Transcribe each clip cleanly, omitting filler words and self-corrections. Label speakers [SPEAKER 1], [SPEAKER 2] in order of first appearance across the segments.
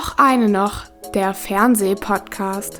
[SPEAKER 1] Och eine noch, der Fernsehpodcast.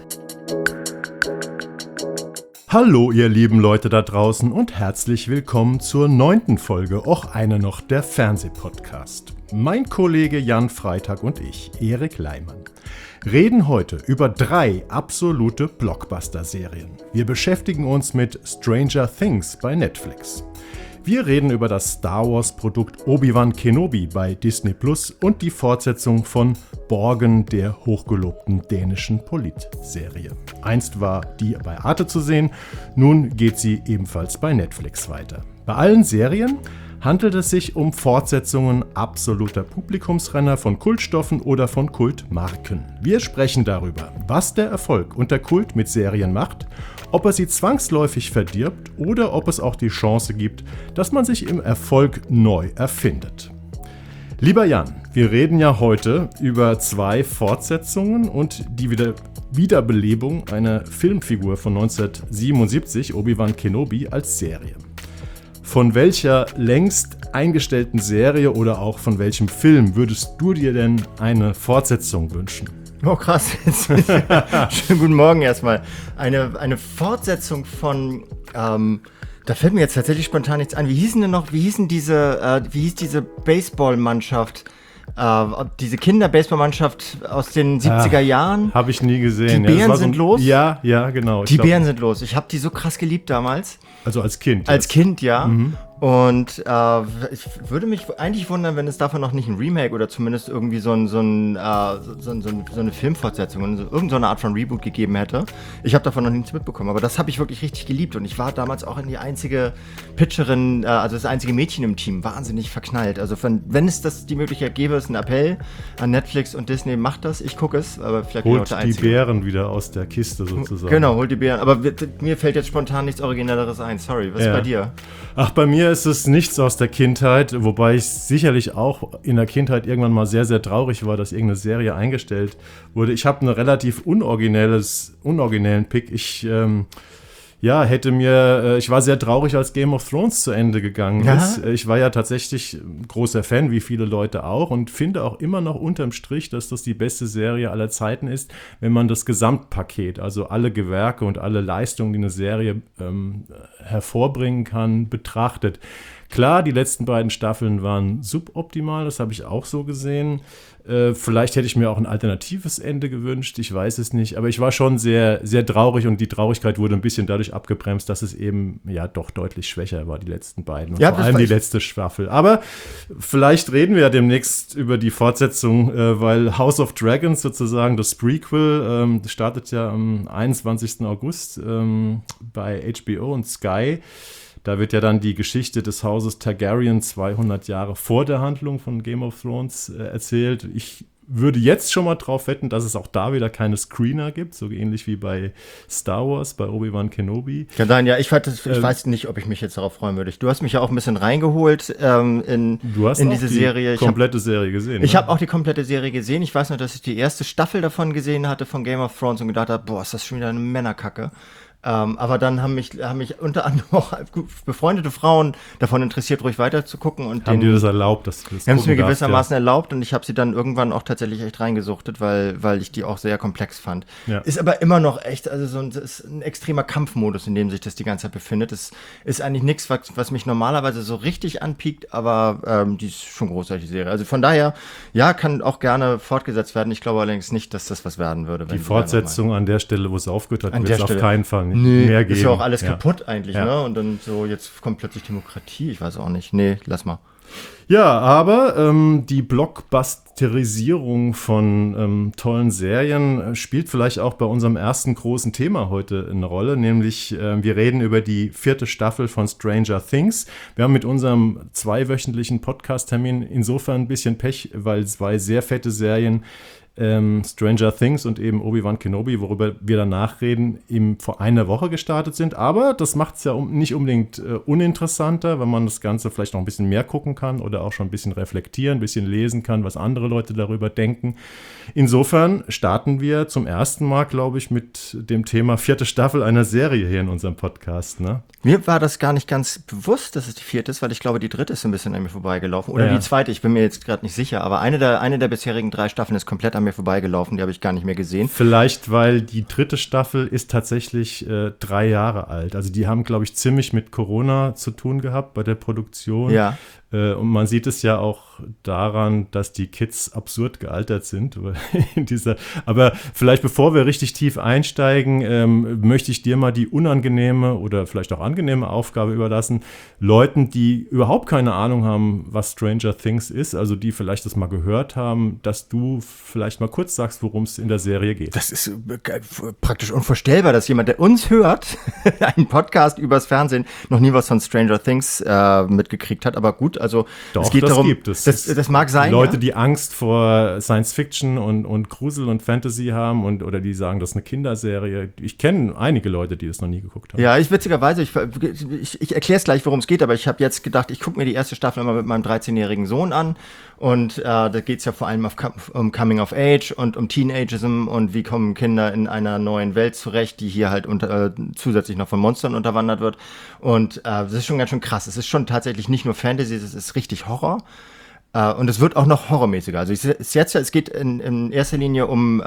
[SPEAKER 2] Hallo ihr lieben Leute da draußen und herzlich willkommen zur 9. Folge Och eine noch, der Fernsehpodcast. Mein Kollege Jan Freitag und ich, Erik Leimann, reden heute über 3 absolute Blockbuster-Serien. Wir beschäftigen uns mit Stranger Things bei Netflix. Wir reden über das Star Wars-Produkt Obi-Wan Kenobi bei Disney Plus und die Fortsetzung von Borgen, der hochgelobten dänischen Polit-Serie. Einst war die bei Arte zu sehen, nun geht sie ebenfalls bei Netflix weiter. Bei allen Serien handelt es sich um Fortsetzungen absoluter Publikumsrenner von Kultstoffen oder von Kultmarken. Wir sprechen darüber, was der Erfolg und der Kult mit Serien macht, ob er sie zwangsläufig verdirbt oder ob es auch die Chance gibt, dass man sich im Erfolg neu erfindet. Lieber Jan, wir reden ja heute über 2 Fortsetzungen und die Wiederbelebung einer Filmfigur von 1977, Obi-Wan Kenobi, als Serie. Von welcher längst eingestellten Serie oder auch von welchem Film würdest du dir denn eine Fortsetzung wünschen?
[SPEAKER 3] Oh krass, schönen guten Morgen erstmal. Eine Fortsetzung von, da fällt mir jetzt tatsächlich spontan nichts ein. Wie hieß diese Baseballmannschaft? Diese Kinder-Baseballmannschaft aus den 70er Jahren.
[SPEAKER 2] Habe ich nie gesehen.
[SPEAKER 3] Die Bären sind los?
[SPEAKER 2] Ja, genau.
[SPEAKER 3] Die Bären sind los. Ich habe die so krass geliebt damals.
[SPEAKER 2] Also als Kind?
[SPEAKER 3] Als Kind, ja. Mhm. Und ich würde mich eigentlich wundern, wenn es davon noch nicht ein Remake oder zumindest irgendwie so eine Filmfortsetzung, irgend so eine Art von Reboot gegeben hätte. Ich habe davon noch nichts mitbekommen, aber das habe ich wirklich richtig geliebt und ich war damals auch in die einzige Pitcherin, also das einzige Mädchen im Team, wahnsinnig verknallt. Also wenn es das die Möglichkeit gäbe, ist ein Appell an Netflix und Disney, macht das, ich gucke es, aber vielleicht bin ich auch der Einzige.
[SPEAKER 2] Holt die Bären wieder aus der Kiste sozusagen.
[SPEAKER 3] Genau, holt die Bären, aber mir fällt jetzt spontan nichts Originelleres ein, sorry, was ist bei dir?
[SPEAKER 2] Ach, bei mir ist es nichts aus der Kindheit, wobei ich sicherlich auch in der Kindheit irgendwann mal sehr, sehr traurig war, dass irgendeine Serie eingestellt wurde. Ich habe einen relativ unoriginellen Pick. Ich war sehr traurig, als Game of Thrones zu Ende gegangen ist. Ich war ja tatsächlich großer Fan, wie viele Leute auch, und finde auch immer noch unterm Strich, dass das die beste Serie aller Zeiten ist, wenn man das Gesamtpaket, also alle Gewerke und alle Leistungen, die eine Serie hervorbringen kann, betrachtet. Klar, die letzten beiden Staffeln waren suboptimal, das habe ich auch so gesehen. Vielleicht hätte ich mir auch ein alternatives Ende gewünscht, ich weiß es nicht. Aber ich war schon sehr, sehr traurig und die Traurigkeit wurde ein bisschen dadurch abgebremst, dass es eben ja doch deutlich schwächer war, die letzten beiden. Und vor allem die letzte Staffel. Aber vielleicht reden wir ja demnächst über die Fortsetzung, weil House of Dragons sozusagen, das Prequel, startet ja am 21. August bei HBO und Sky. Da wird ja dann die Geschichte des Hauses Targaryen 200 Jahre vor der Handlung von Game of Thrones erzählt. Ich würde jetzt schon mal drauf wetten, dass es auch da wieder keine Screener gibt, so ähnlich wie bei Star Wars, bei Obi-Wan Kenobi.
[SPEAKER 3] Kann sein, ja, ich weiß nicht, ob ich mich jetzt darauf freuen würde. Du hast mich ja auch ein bisschen reingeholt in diese Serie.
[SPEAKER 2] Ich habe die komplette Serie gesehen.
[SPEAKER 3] Ich habe auch die komplette Serie gesehen. Ich weiß noch, dass ich die erste Staffel davon gesehen hatte von Game of Thrones und gedacht habe, boah, ist das schon wieder eine Männerkacke. Aber dann haben mich unter anderem auch befreundete Frauen davon interessiert, ruhig weiter zu gucken. Und
[SPEAKER 2] haben die das erlaubt?
[SPEAKER 3] Die haben es mir gewissermaßen erlaubt und ich habe sie dann irgendwann auch tatsächlich echt reingesuchtet, weil ich die auch sehr komplex fand. Ja. Ist aber immer noch echt, also ist ein extremer Kampfmodus, in dem sich das die ganze Zeit befindet. Es ist eigentlich nichts, was mich normalerweise so richtig anpiekt, aber die ist schon großartig, die Serie. Also von daher, ja, kann auch gerne fortgesetzt werden. Ich glaube allerdings nicht, dass das was werden würde.
[SPEAKER 2] Die Fortsetzung an der Stelle, wo es aufgehört hat, wird es auf keinen Fall mehr geben.
[SPEAKER 3] Ist ja auch alles kaputt eigentlich, ne? Und dann so, jetzt kommt plötzlich Demokratie, ich weiß auch nicht. Nee, lass mal.
[SPEAKER 2] Ja, aber die Blockbusterisierung von tollen Serien spielt vielleicht auch bei unserem ersten großen Thema heute eine Rolle, nämlich wir reden über die 4. Staffel von Stranger Things. Wir haben mit unserem 2-wöchentlichen Podcast-Termin insofern ein bisschen Pech, weil 2 sehr fette Serien Stranger Things und eben Obi-Wan Kenobi, worüber wir danach reden, eben vor einer Woche gestartet sind. Aber das macht es ja nicht unbedingt uninteressanter, wenn man das Ganze vielleicht noch ein bisschen mehr gucken kann oder auch schon ein bisschen reflektieren, ein bisschen lesen kann, was andere andere Leute darüber denken. Insofern starten wir zum ersten Mal, glaube ich, mit dem Thema 4. Staffel einer Serie hier in unserem Podcast. Ne?
[SPEAKER 3] Mir war das gar nicht ganz bewusst, dass es die 4. ist, weil ich glaube, die 3. ist ein bisschen an mir vorbeigelaufen. Oder die 2., ich bin mir jetzt gerade nicht sicher. Aber eine der bisherigen 3 Staffeln ist komplett an mir vorbeigelaufen. Die habe ich gar nicht mehr gesehen.
[SPEAKER 2] Vielleicht, weil die 3. Staffel ist tatsächlich 3 Jahre alt. Also die haben, glaube ich, ziemlich mit Corona zu tun gehabt bei der Produktion.
[SPEAKER 3] Ja.
[SPEAKER 2] Und man sieht es ja auch daran, dass die Kids absurd gealtert sind. Aber vielleicht bevor wir richtig tief einsteigen, möchte ich dir mal die unangenehme oder vielleicht auch angenehme Aufgabe überlassen, Leuten, die überhaupt keine Ahnung haben, was Stranger Things ist, also die vielleicht das mal gehört haben, dass du vielleicht mal kurz sagst, worum es in der Serie geht.
[SPEAKER 3] Das ist praktisch unvorstellbar, dass jemand, der uns hört, einen Podcast übers Fernsehen, noch nie was von Stranger Things mitgekriegt hat. Aber gut, also
[SPEAKER 2] Doch,
[SPEAKER 3] es geht
[SPEAKER 2] das
[SPEAKER 3] darum,
[SPEAKER 2] gibt es.
[SPEAKER 3] Das mag sein.
[SPEAKER 2] Leute,
[SPEAKER 3] ja?
[SPEAKER 2] die Angst vor Science Fiction und Grusel und Fantasy haben oder die sagen, das ist eine Kinderserie. Ich kenne einige Leute, die das noch nie geguckt haben.
[SPEAKER 3] Ja, witzigerweise, ich erkläre es gleich, worum es geht, aber ich habe jetzt gedacht, ich gucke mir die erste Staffel immer mit meinem 13-jährigen Sohn an und da geht es ja vor allem um Coming of Age und um Teenageism und wie kommen Kinder in einer neuen Welt zurecht, die hier halt zusätzlich noch von Monstern unterwandert wird und das ist schon ganz schön krass. Es ist schon tatsächlich nicht nur Fantasy, es ist richtig Horror. Und es wird auch noch horrormäßiger. Also es geht in erster Linie um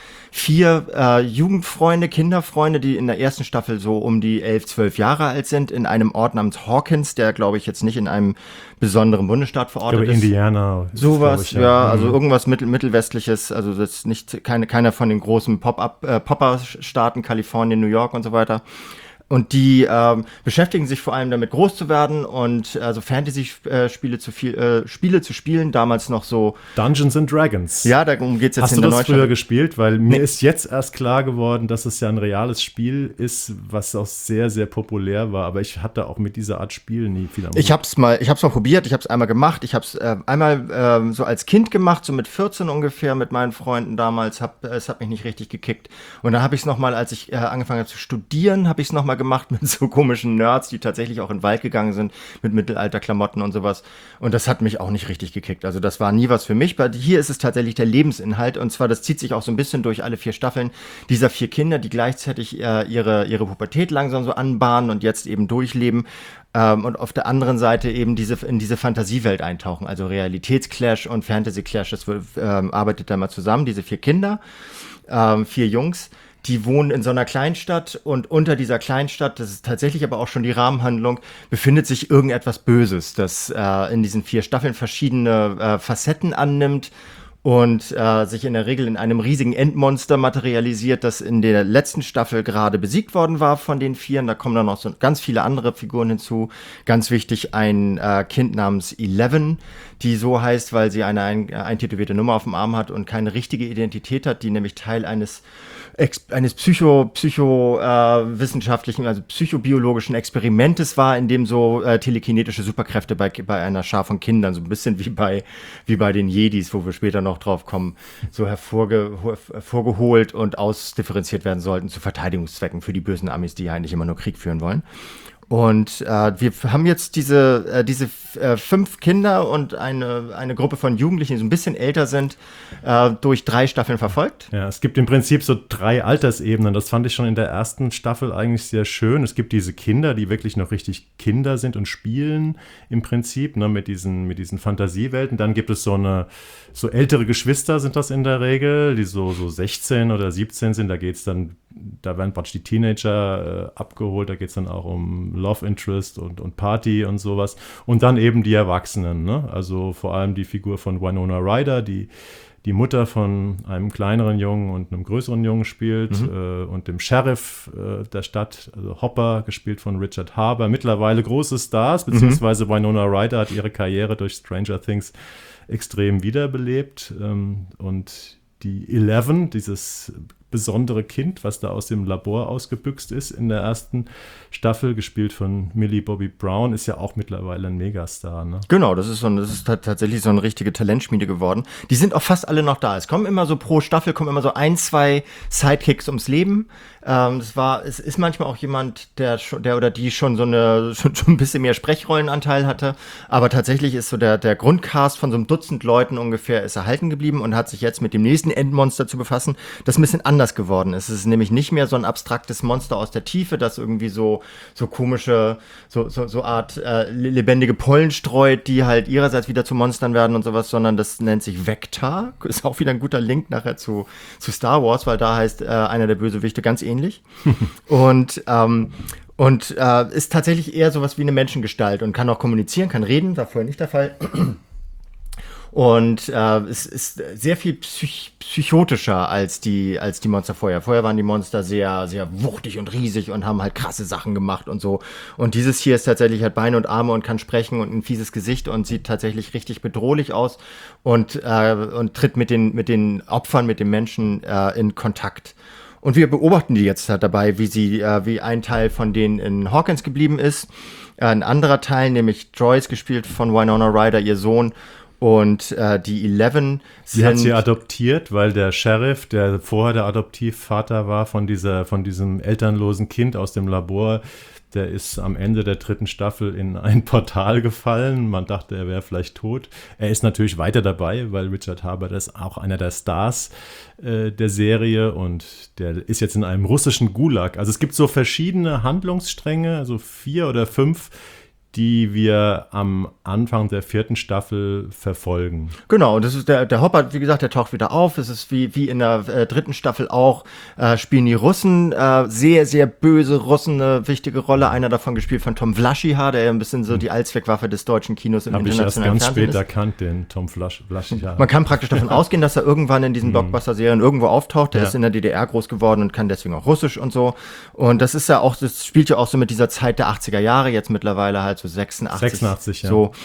[SPEAKER 3] 4 Jugendfreunde, Kinderfreunde, die in der ersten Staffel so um die 11, 12 Jahre alt sind, in einem Ort namens Hawkins, der, glaube ich, jetzt nicht in einem besonderen Bundesstaat verortet ist.
[SPEAKER 2] Indiana.
[SPEAKER 3] Sowas,
[SPEAKER 2] ich,
[SPEAKER 3] ja, also irgendwas mittelwestliches, also das ist nicht keiner von den großen Popper-Staaten, Kalifornien, New York und so weiter. Und die beschäftigen sich vor allem damit, groß zu werden und also Fantasy-Spiele zu spielen, damals noch so
[SPEAKER 2] Dungeons and Dragons.
[SPEAKER 3] Ja, darum geht's jetzt
[SPEAKER 2] Hast
[SPEAKER 3] in der
[SPEAKER 2] du das
[SPEAKER 3] Neustadt.
[SPEAKER 2] früher gespielt? Weil mir ist jetzt erst klar geworden, dass es ja ein reales Spiel ist, was auch sehr, sehr populär war. Aber ich hatte auch mit dieser Art Spiel nie viel am Hut.
[SPEAKER 3] Ich hab's mal probiert, ich hab's einmal gemacht. Ich hab's einmal so als Kind gemacht, so mit 14 ungefähr mit meinen Freunden damals. Es hat mich nicht richtig gekickt. Und dann habe ich es nochmal, als ich angefangen habe zu studieren, habe ich es nochmal gemacht mit so komischen Nerds, die tatsächlich auch in den Wald gegangen sind, mit Mittelalterklamotten und sowas. Und das hat mich auch nicht richtig gekickt. Also das war nie was für mich. Weil hier ist es tatsächlich der Lebensinhalt. Und zwar, das zieht sich auch so ein bisschen durch alle 4 Staffeln dieser 4 Kinder, die gleichzeitig ihre Pubertät langsam so anbahnen und jetzt eben durchleben. Und auf der anderen Seite eben in diese Fantasiewelt eintauchen. Also Realitätsclash und Fantasy-Clash. Das arbeitet da mal zusammen, diese 4 Kinder, 4 Jungs. Die wohnen in so einer Kleinstadt und unter dieser Kleinstadt, das ist tatsächlich aber auch schon die Rahmenhandlung, befindet sich irgendetwas Böses, das in diesen 4 Staffeln verschiedene Facetten annimmt und sich in der Regel in einem riesigen Endmonster materialisiert, das in der letzten Staffel gerade besiegt worden war von den 4. Da kommen dann noch so ganz viele andere Figuren hinzu. Ganz wichtig, ein Kind namens Eleven, die so heißt, weil sie eine eintätowierte Nummer auf dem Arm hat und keine richtige Identität hat, die nämlich Teil eines psychowissenschaftlichen, also psychobiologischen Experimentes war, in dem so telekinetische Superkräfte bei einer Schar von Kindern, so ein bisschen wie bei den Jedis, wo wir später noch drauf kommen, so hervorgeholt und ausdifferenziert werden sollten zu Verteidigungszwecken für die bösen Amis, die ja eigentlich immer nur Krieg führen wollen. Und wir haben jetzt diese 5 Kinder und eine Gruppe von Jugendlichen, die so ein bisschen älter sind, durch 3 Staffeln verfolgt.
[SPEAKER 2] Ja, es gibt im Prinzip so 3 Altersebenen. Das fand ich schon in der ersten Staffel eigentlich sehr schön. Es gibt diese Kinder, die wirklich noch richtig Kinder sind und spielen im Prinzip, ne, mit diesen Fantasiewelten. Dann gibt es so ältere Geschwister sind das in der Regel, die so 16 oder 17 sind. Da werden praktisch die Teenager abgeholt. Da geht es dann auch um Love Interest und Party und sowas. Und dann eben die Erwachsenen, ne? Also vor allem die Figur von Winona Ryder, die Mutter von einem kleineren Jungen und einem größeren Jungen spielt, und dem Sheriff der Stadt, also Hopper, gespielt von Richard Harbour. Mittlerweile große Stars, beziehungsweise Winona Ryder hat ihre Karriere durch Stranger Things extrem wiederbelebt. Und die Eleven, dieses besondere Kind, was da aus dem Labor ausgebüxt ist in der ersten Staffel, gespielt von Millie Bobby Brown, ist ja auch mittlerweile ein Megastar. Ne?
[SPEAKER 3] Genau, das ist tatsächlich so eine richtige Talentschmiede geworden. Die sind auch fast alle noch da. Es kommen immer so pro Staffel kommen immer so 1, 2 Sidekicks ums Leben. Es ist manchmal auch jemand, der oder die schon schon ein bisschen mehr Sprechrollenanteil hatte. Aber tatsächlich ist so der Grundcast von so einem Dutzend Leuten ungefähr ist erhalten geblieben und hat sich jetzt mit dem nächsten Endmonster zu befassen, das ein bisschen anders geworden ist. Es ist nämlich nicht mehr so ein abstraktes Monster aus der Tiefe, das irgendwie so komische, so Art lebendige Pollen streut, die halt ihrerseits wieder zu Monstern werden und sowas, sondern das nennt sich Vector. Ist auch wieder ein guter Link nachher zu Star Wars, weil da heißt einer der Bösewichte ganz ähnlich. Und ist tatsächlich eher sowas wie eine Menschengestalt und kann auch kommunizieren, kann reden, war vorher nicht der Fall. Und es ist sehr viel psychotischer als die Monster vorher. Vorher waren die Monster sehr, sehr wuchtig und riesig und haben halt krasse Sachen gemacht und so. Und dieses hier ist tatsächlich hat Beine und Arme und kann sprechen und ein fieses Gesicht und sieht tatsächlich richtig bedrohlich aus und tritt mit den Opfern, mit den Menschen in Kontakt. Und wir beobachten die jetzt dabei, wie ein Teil von denen in Hawkins geblieben ist. Ein anderer Teil, nämlich Joyce, gespielt von Winona Ryder, ihr Sohn, und die 11
[SPEAKER 2] Sie hat sie adoptiert, weil der Sheriff, der vorher der Adoptivvater war von diesem elternlosen Kind aus dem Labor, der ist am Ende der 3. Staffel in ein Portal gefallen. Man dachte, er wäre vielleicht tot. Er ist natürlich weiter dabei, weil Richard Harbour ist auch einer der Stars der Serie und der ist jetzt in einem russischen Gulag. Also es gibt so verschiedene Handlungsstränge, also 4 oder 5, die wir am Anfang der 4. Staffel verfolgen.
[SPEAKER 3] Genau, und das ist der Hopper, wie gesagt, der taucht wieder auf. Es ist wie in der 3. Staffel auch, spielen die Russen, sehr, sehr böse Russen eine wichtige Rolle. Einer davon gespielt von Tom Vlaschiha, der ein bisschen so die Allzweckwaffe des deutschen Kinos im internationalen Fernsehen ist.
[SPEAKER 2] Habe ich erst ganz spät erkannt, den Tom Vlaschiha.
[SPEAKER 3] Man kann praktisch davon ausgehen, dass er irgendwann in diesen Blockbuster-Serien irgendwo auftaucht. Der ist in der DDR groß geworden und kann deswegen auch Russisch und so. Und das spielt ja auch so mit dieser Zeit der 80er Jahre jetzt mittlerweile halt so 86 ja. So,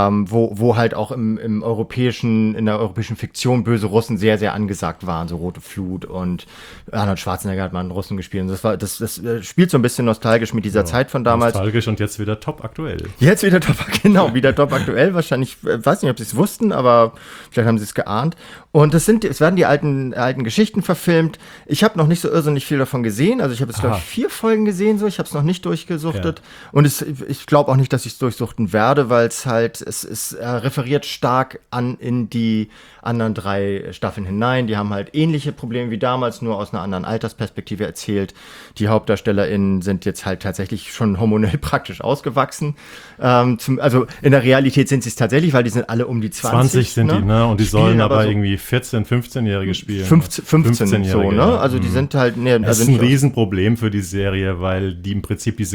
[SPEAKER 3] wo halt auch in der europäischen Fiktion böse Russen sehr, sehr angesagt waren, so Rote Flut und Arnold Schwarzenegger hat mal einen Russen gespielt. Und das spielt so ein bisschen nostalgisch mit dieser Zeit von damals.
[SPEAKER 2] Nostalgisch und jetzt wieder top aktuell.
[SPEAKER 3] Jetzt wieder top aktuell. Wahrscheinlich, weiß nicht, ob sie es wussten, aber vielleicht haben sie es geahnt. Und es werden die alten Geschichten verfilmt. Ich habe noch nicht so irrsinnig viel davon gesehen. Also ich habe jetzt, glaube ich, 4 Folgen gesehen, so. Ich habe es noch nicht durchgesuchtet. Ja. Und ich glaube auch nicht, dass ich es durchsuchten werde, weil es referiert stark in die anderen 3 Staffeln hinein. Die haben halt ähnliche Probleme wie damals, nur aus einer anderen Altersperspektive erzählt. Die HauptdarstellerInnen sind jetzt halt tatsächlich schon hormonell praktisch ausgewachsen. Also in der Realität sind sie es tatsächlich, weil die sind alle um die 20
[SPEAKER 2] sind die, ne? Und die sollen aber irgendwie 14-, 15-Jährige spielen.
[SPEAKER 3] 15 so, ne? Also die sind halt...
[SPEAKER 2] Das ist ein Riesenproblem für die Serie, weil die im Prinzip diese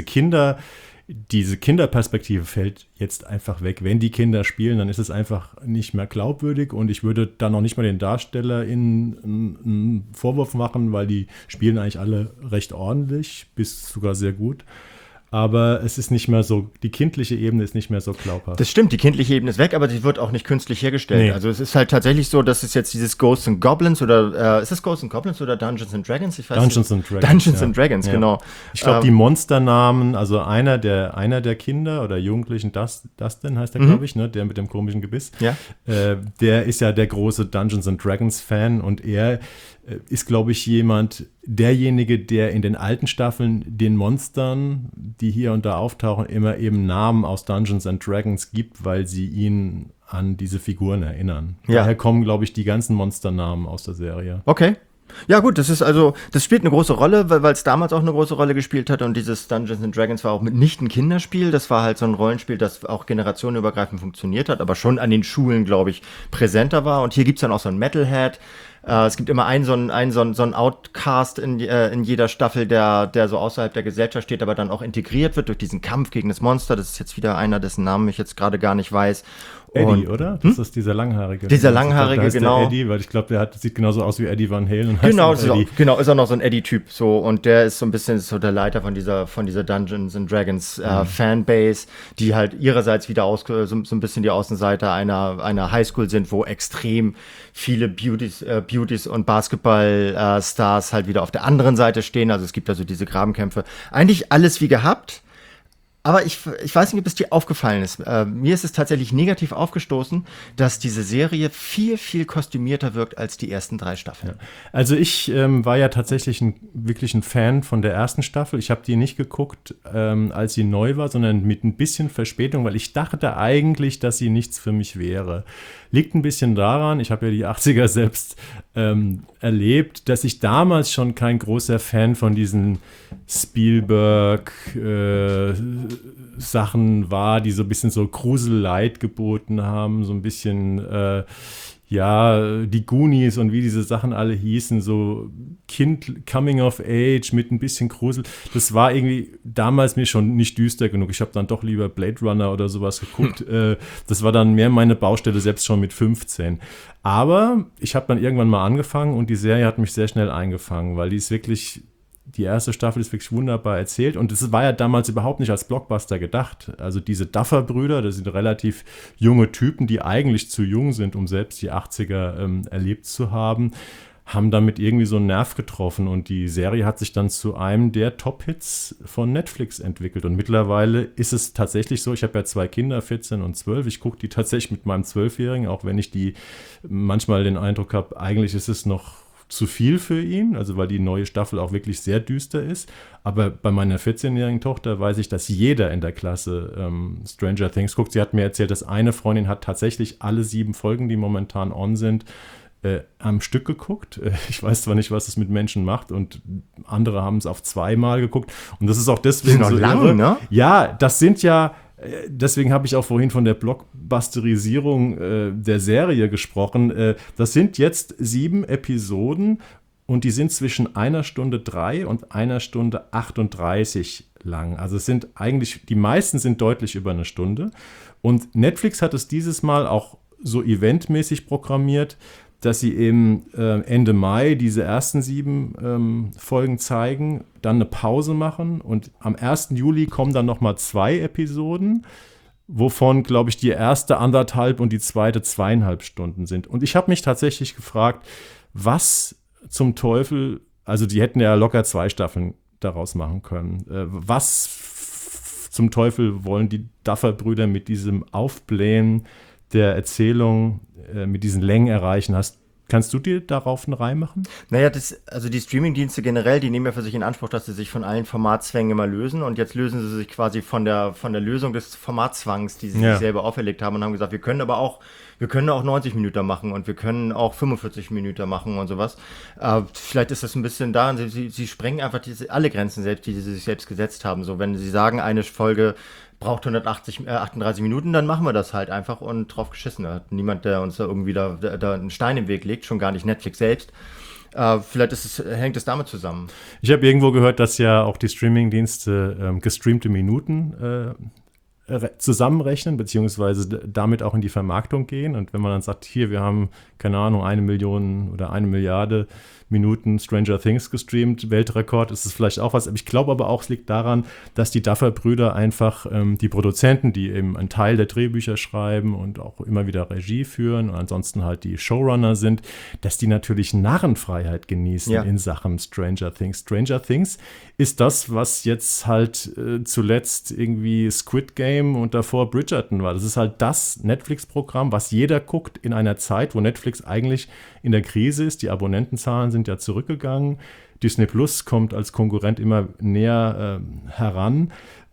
[SPEAKER 2] Kinderperspektive fällt jetzt einfach weg. Wenn die Kinder spielen, dann ist es einfach nicht mehr glaubwürdig und ich würde da noch nicht mal den DarstellerInnen einen Vorwurf machen, weil die spielen eigentlich alle recht ordentlich, bis sogar sehr gut. Aber es ist nicht mehr so, die kindliche Ebene ist nicht mehr so glaubhaft.
[SPEAKER 3] Das stimmt, die kindliche Ebene ist weg, aber sie wird auch nicht künstlich hergestellt. Nee. Also es ist halt tatsächlich so, dass es jetzt dieses Ghosts and Goblins oder, ist es Ghosts and Goblins oder Dungeons and Dragons? Ich weiß
[SPEAKER 2] Dungeons
[SPEAKER 3] nicht.
[SPEAKER 2] and Dragons,
[SPEAKER 3] genau.
[SPEAKER 2] Ich glaube, die Monsternamen, also einer der Kinder oder Jugendlichen, Dustin heißt der, glaube ich, ne, der mit dem komischen Gebiss,
[SPEAKER 3] ja.
[SPEAKER 2] Der ist ja der große Dungeons and Dragons Fan und er ist, glaube ich, derjenige, der in den alten Staffeln den Monstern, die hier und da auftauchen, immer eben Namen aus Dungeons and Dragons gibt, weil sie ihn an diese Figuren erinnern. Ja. Daher kommen, glaube ich, die ganzen Monsternamen aus der Serie.
[SPEAKER 3] Okay. Ja gut, das spielt eine große Rolle, weil es damals auch eine große Rolle gespielt hat und dieses Dungeons and Dragons war auch mitnichten ein Kinderspiel, das war halt so ein Rollenspiel, das auch generationenübergreifend funktioniert hat, aber schon an den Schulen, glaube ich, präsenter war und hier gibt's dann auch so ein Metalhead. Es gibt immer einen so einen Outcast in jeder Staffel, der so außerhalb der Gesellschaft steht, aber dann auch integriert wird durch diesen Kampf gegen das Monster. Das ist jetzt wieder einer, dessen Namen ich jetzt gerade gar nicht weiß.
[SPEAKER 2] Eddie, oder? Das ist dieser Langhaarige.
[SPEAKER 3] Dieser Langhaarige,
[SPEAKER 2] genau. Der Eddie, weil ich glaube, sieht genauso aus wie Eddie Van Halen.
[SPEAKER 3] Genau, ist auch noch so ein Eddie-Typ. So, und der ist so ein bisschen so der Leiter von dieser Dungeons and Dragons Fanbase, die halt ihrerseits wieder so ein bisschen die Außenseiter einer Highschool sind, wo extrem viele Beauties und Basketball-Stars halt wieder auf der anderen Seite stehen. Also es gibt also diese Grabenkämpfe. Eigentlich alles wie gehabt. Aber ich weiß nicht, ob es dir aufgefallen ist. Mir ist es tatsächlich negativ aufgestoßen, dass diese Serie viel, viel kostümierter wirkt als die ersten 3 Staffeln.
[SPEAKER 2] Ja. Also ich war ja tatsächlich wirklich ein Fan von der ersten Staffel. Ich habe die nicht geguckt, als sie neu war, sondern mit ein bisschen Verspätung, weil ich dachte eigentlich, dass sie nichts für mich wäre. Liegt ein bisschen daran, ich habe ja die 80er selbst erlebt, dass ich damals schon kein großer Fan von diesen Spielberg Sachen war, die so ein bisschen so Grusel-Light geboten haben, so ein bisschen die Goonies und wie diese Sachen alle hießen, so Coming of Age mit ein bisschen Grusel. Das war irgendwie damals mir schon nicht düster genug. Ich habe dann doch lieber Blade Runner oder sowas geguckt. Das war dann mehr meine Baustelle, selbst schon mit 15. Aber ich habe dann irgendwann mal angefangen und die Serie hat mich sehr schnell eingefangen, weil die erste Staffel ist wirklich wunderbar erzählt und es war ja damals überhaupt nicht als Blockbuster gedacht. Also diese Duffer-Brüder, das sind relativ junge Typen, die eigentlich zu jung sind, um selbst die 80er erlebt zu haben, haben damit irgendwie so einen Nerv getroffen und die Serie hat sich dann zu einem der Top-Hits von Netflix entwickelt und mittlerweile ist es tatsächlich so, ich habe ja 2 Kinder, 14 und 12, ich gucke die tatsächlich mit meinem 12-Jährigen, auch wenn ich die manchmal den Eindruck habe, eigentlich ist es noch zu viel für ihn, also weil die neue Staffel auch wirklich sehr düster ist. Aber bei meiner 14-jährigen Tochter weiß ich, dass jeder in der Klasse Stranger Things guckt. Sie hat mir erzählt, dass eine Freundin hat tatsächlich alle 7 Folgen, die momentan on sind, am Stück geguckt. Ich weiß zwar nicht, was es mit Menschen macht und andere haben es auf 2-mal geguckt. Und das ist auch deswegen
[SPEAKER 3] das ist noch so lang, ne?
[SPEAKER 2] Ja, das sind ja deswegen habe ich auch vorhin von der Blockbusterisierung der Serie gesprochen. Das sind jetzt 7 Episoden und die sind zwischen 1 Stunde 3 und 1 Stunde 38 lang. Also es sind eigentlich, die meisten sind deutlich über 1 Stunde. Und Netflix hat es dieses Mal auch so eventmäßig programmiert, dass sie eben Ende Mai diese ersten 7 Folgen zeigen, dann eine Pause machen und am 1. Juli kommen dann nochmal 2 Episoden, wovon, glaube ich, die erste 1,5 und die zweite 2,5 Stunden sind. Und ich habe mich tatsächlich gefragt, was zum Teufel, also die hätten ja locker 2 Staffeln daraus machen können, was zum Teufel wollen die Duffer-Brüder mit diesem Aufblähen der Erzählung mit diesen Längen erreichen. Kannst du dir darauf einen Reim machen?
[SPEAKER 3] Naja, also die Streamingdienste generell, die nehmen ja für sich in Anspruch, dass sie sich von allen Formatzwängen immer lösen und jetzt lösen sie sich quasi von der Lösung des Formatzwangs, die sie sich selber auferlegt haben und haben gesagt, wir können auch 90 Minuten machen und wir können auch 45 Minuten machen und sowas. Vielleicht ist das ein bisschen da, sie sprengen einfach alle Grenzen selbst, die sie sich selbst gesetzt haben. So, wenn sie sagen, eine Folge braucht 38 Minuten, dann machen wir das halt einfach und drauf geschissen. Da hat niemand, der uns da irgendwie da einen Stein im Weg legt, schon gar nicht Netflix selbst. Vielleicht hängt es damit zusammen.
[SPEAKER 2] Ich habe irgendwo gehört, dass ja auch die Streamingdienste gestreamte Minuten zusammenrechnen, beziehungsweise damit auch in die Vermarktung gehen. Und wenn man dann sagt, hier, wir haben, keine Ahnung, 1 Million oder 1 Milliarde Minuten Stranger Things gestreamt, Weltrekord, ist es vielleicht auch was. Ich glaube aber auch, es liegt daran, dass die Duffer-Brüder einfach die Produzenten, die eben einen Teil der Drehbücher schreiben und auch immer wieder Regie führen und ansonsten halt die Showrunner sind, dass die natürlich Narrenfreiheit genießen in Sachen Stranger Things. Stranger Things ist das, was jetzt halt zuletzt irgendwie Squid Game und davor Bridgerton war. Das ist halt das Netflix-Programm, was jeder guckt in einer Zeit, wo Netflix eigentlich in der Krise ist. Die Abonnentenzahlen sind ja zurückgegangen. Disney Plus kommt als Konkurrent immer näher heran.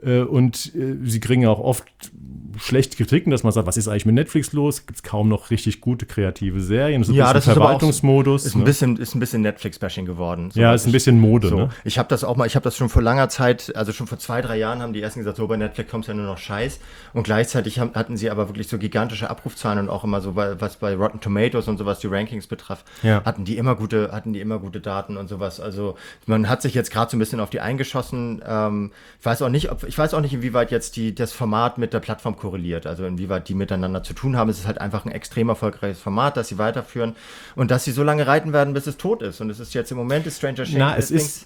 [SPEAKER 2] Und sie kriegen auch oft schlechte Kritiken, dass man sagt, was ist eigentlich mit Netflix los? Gibt es kaum noch richtig gute kreative Serien? So
[SPEAKER 3] ja, das ist
[SPEAKER 2] Verwaltungsmodus.
[SPEAKER 3] Ist ein bisschen Netflix-Bashing geworden. So,
[SPEAKER 2] ja, ist ein bisschen Mode.
[SPEAKER 3] So.
[SPEAKER 2] Ne?
[SPEAKER 3] Ich habe das schon vor langer Zeit, also schon vor 2-3 Jahren haben die ersten gesagt, so bei Netflix kommt ja nur noch Scheiß. Und gleichzeitig hatten sie aber wirklich so gigantische Abrufzahlen und auch immer so, was bei Rotten Tomatoes und sowas die Rankings betraf, hatten die immer gute Daten und sowas. Also man hat sich jetzt gerade so ein bisschen auf die eingeschossen. Ich weiß auch nicht, ich weiß auch nicht, inwieweit jetzt das Format mit der Plattform korreliert, also inwieweit die miteinander zu tun haben. Es ist halt einfach ein extrem erfolgreiches Format, das sie weiterführen und dass sie so lange reiten werden, bis es tot ist. Und es ist jetzt im Moment Stranger Things.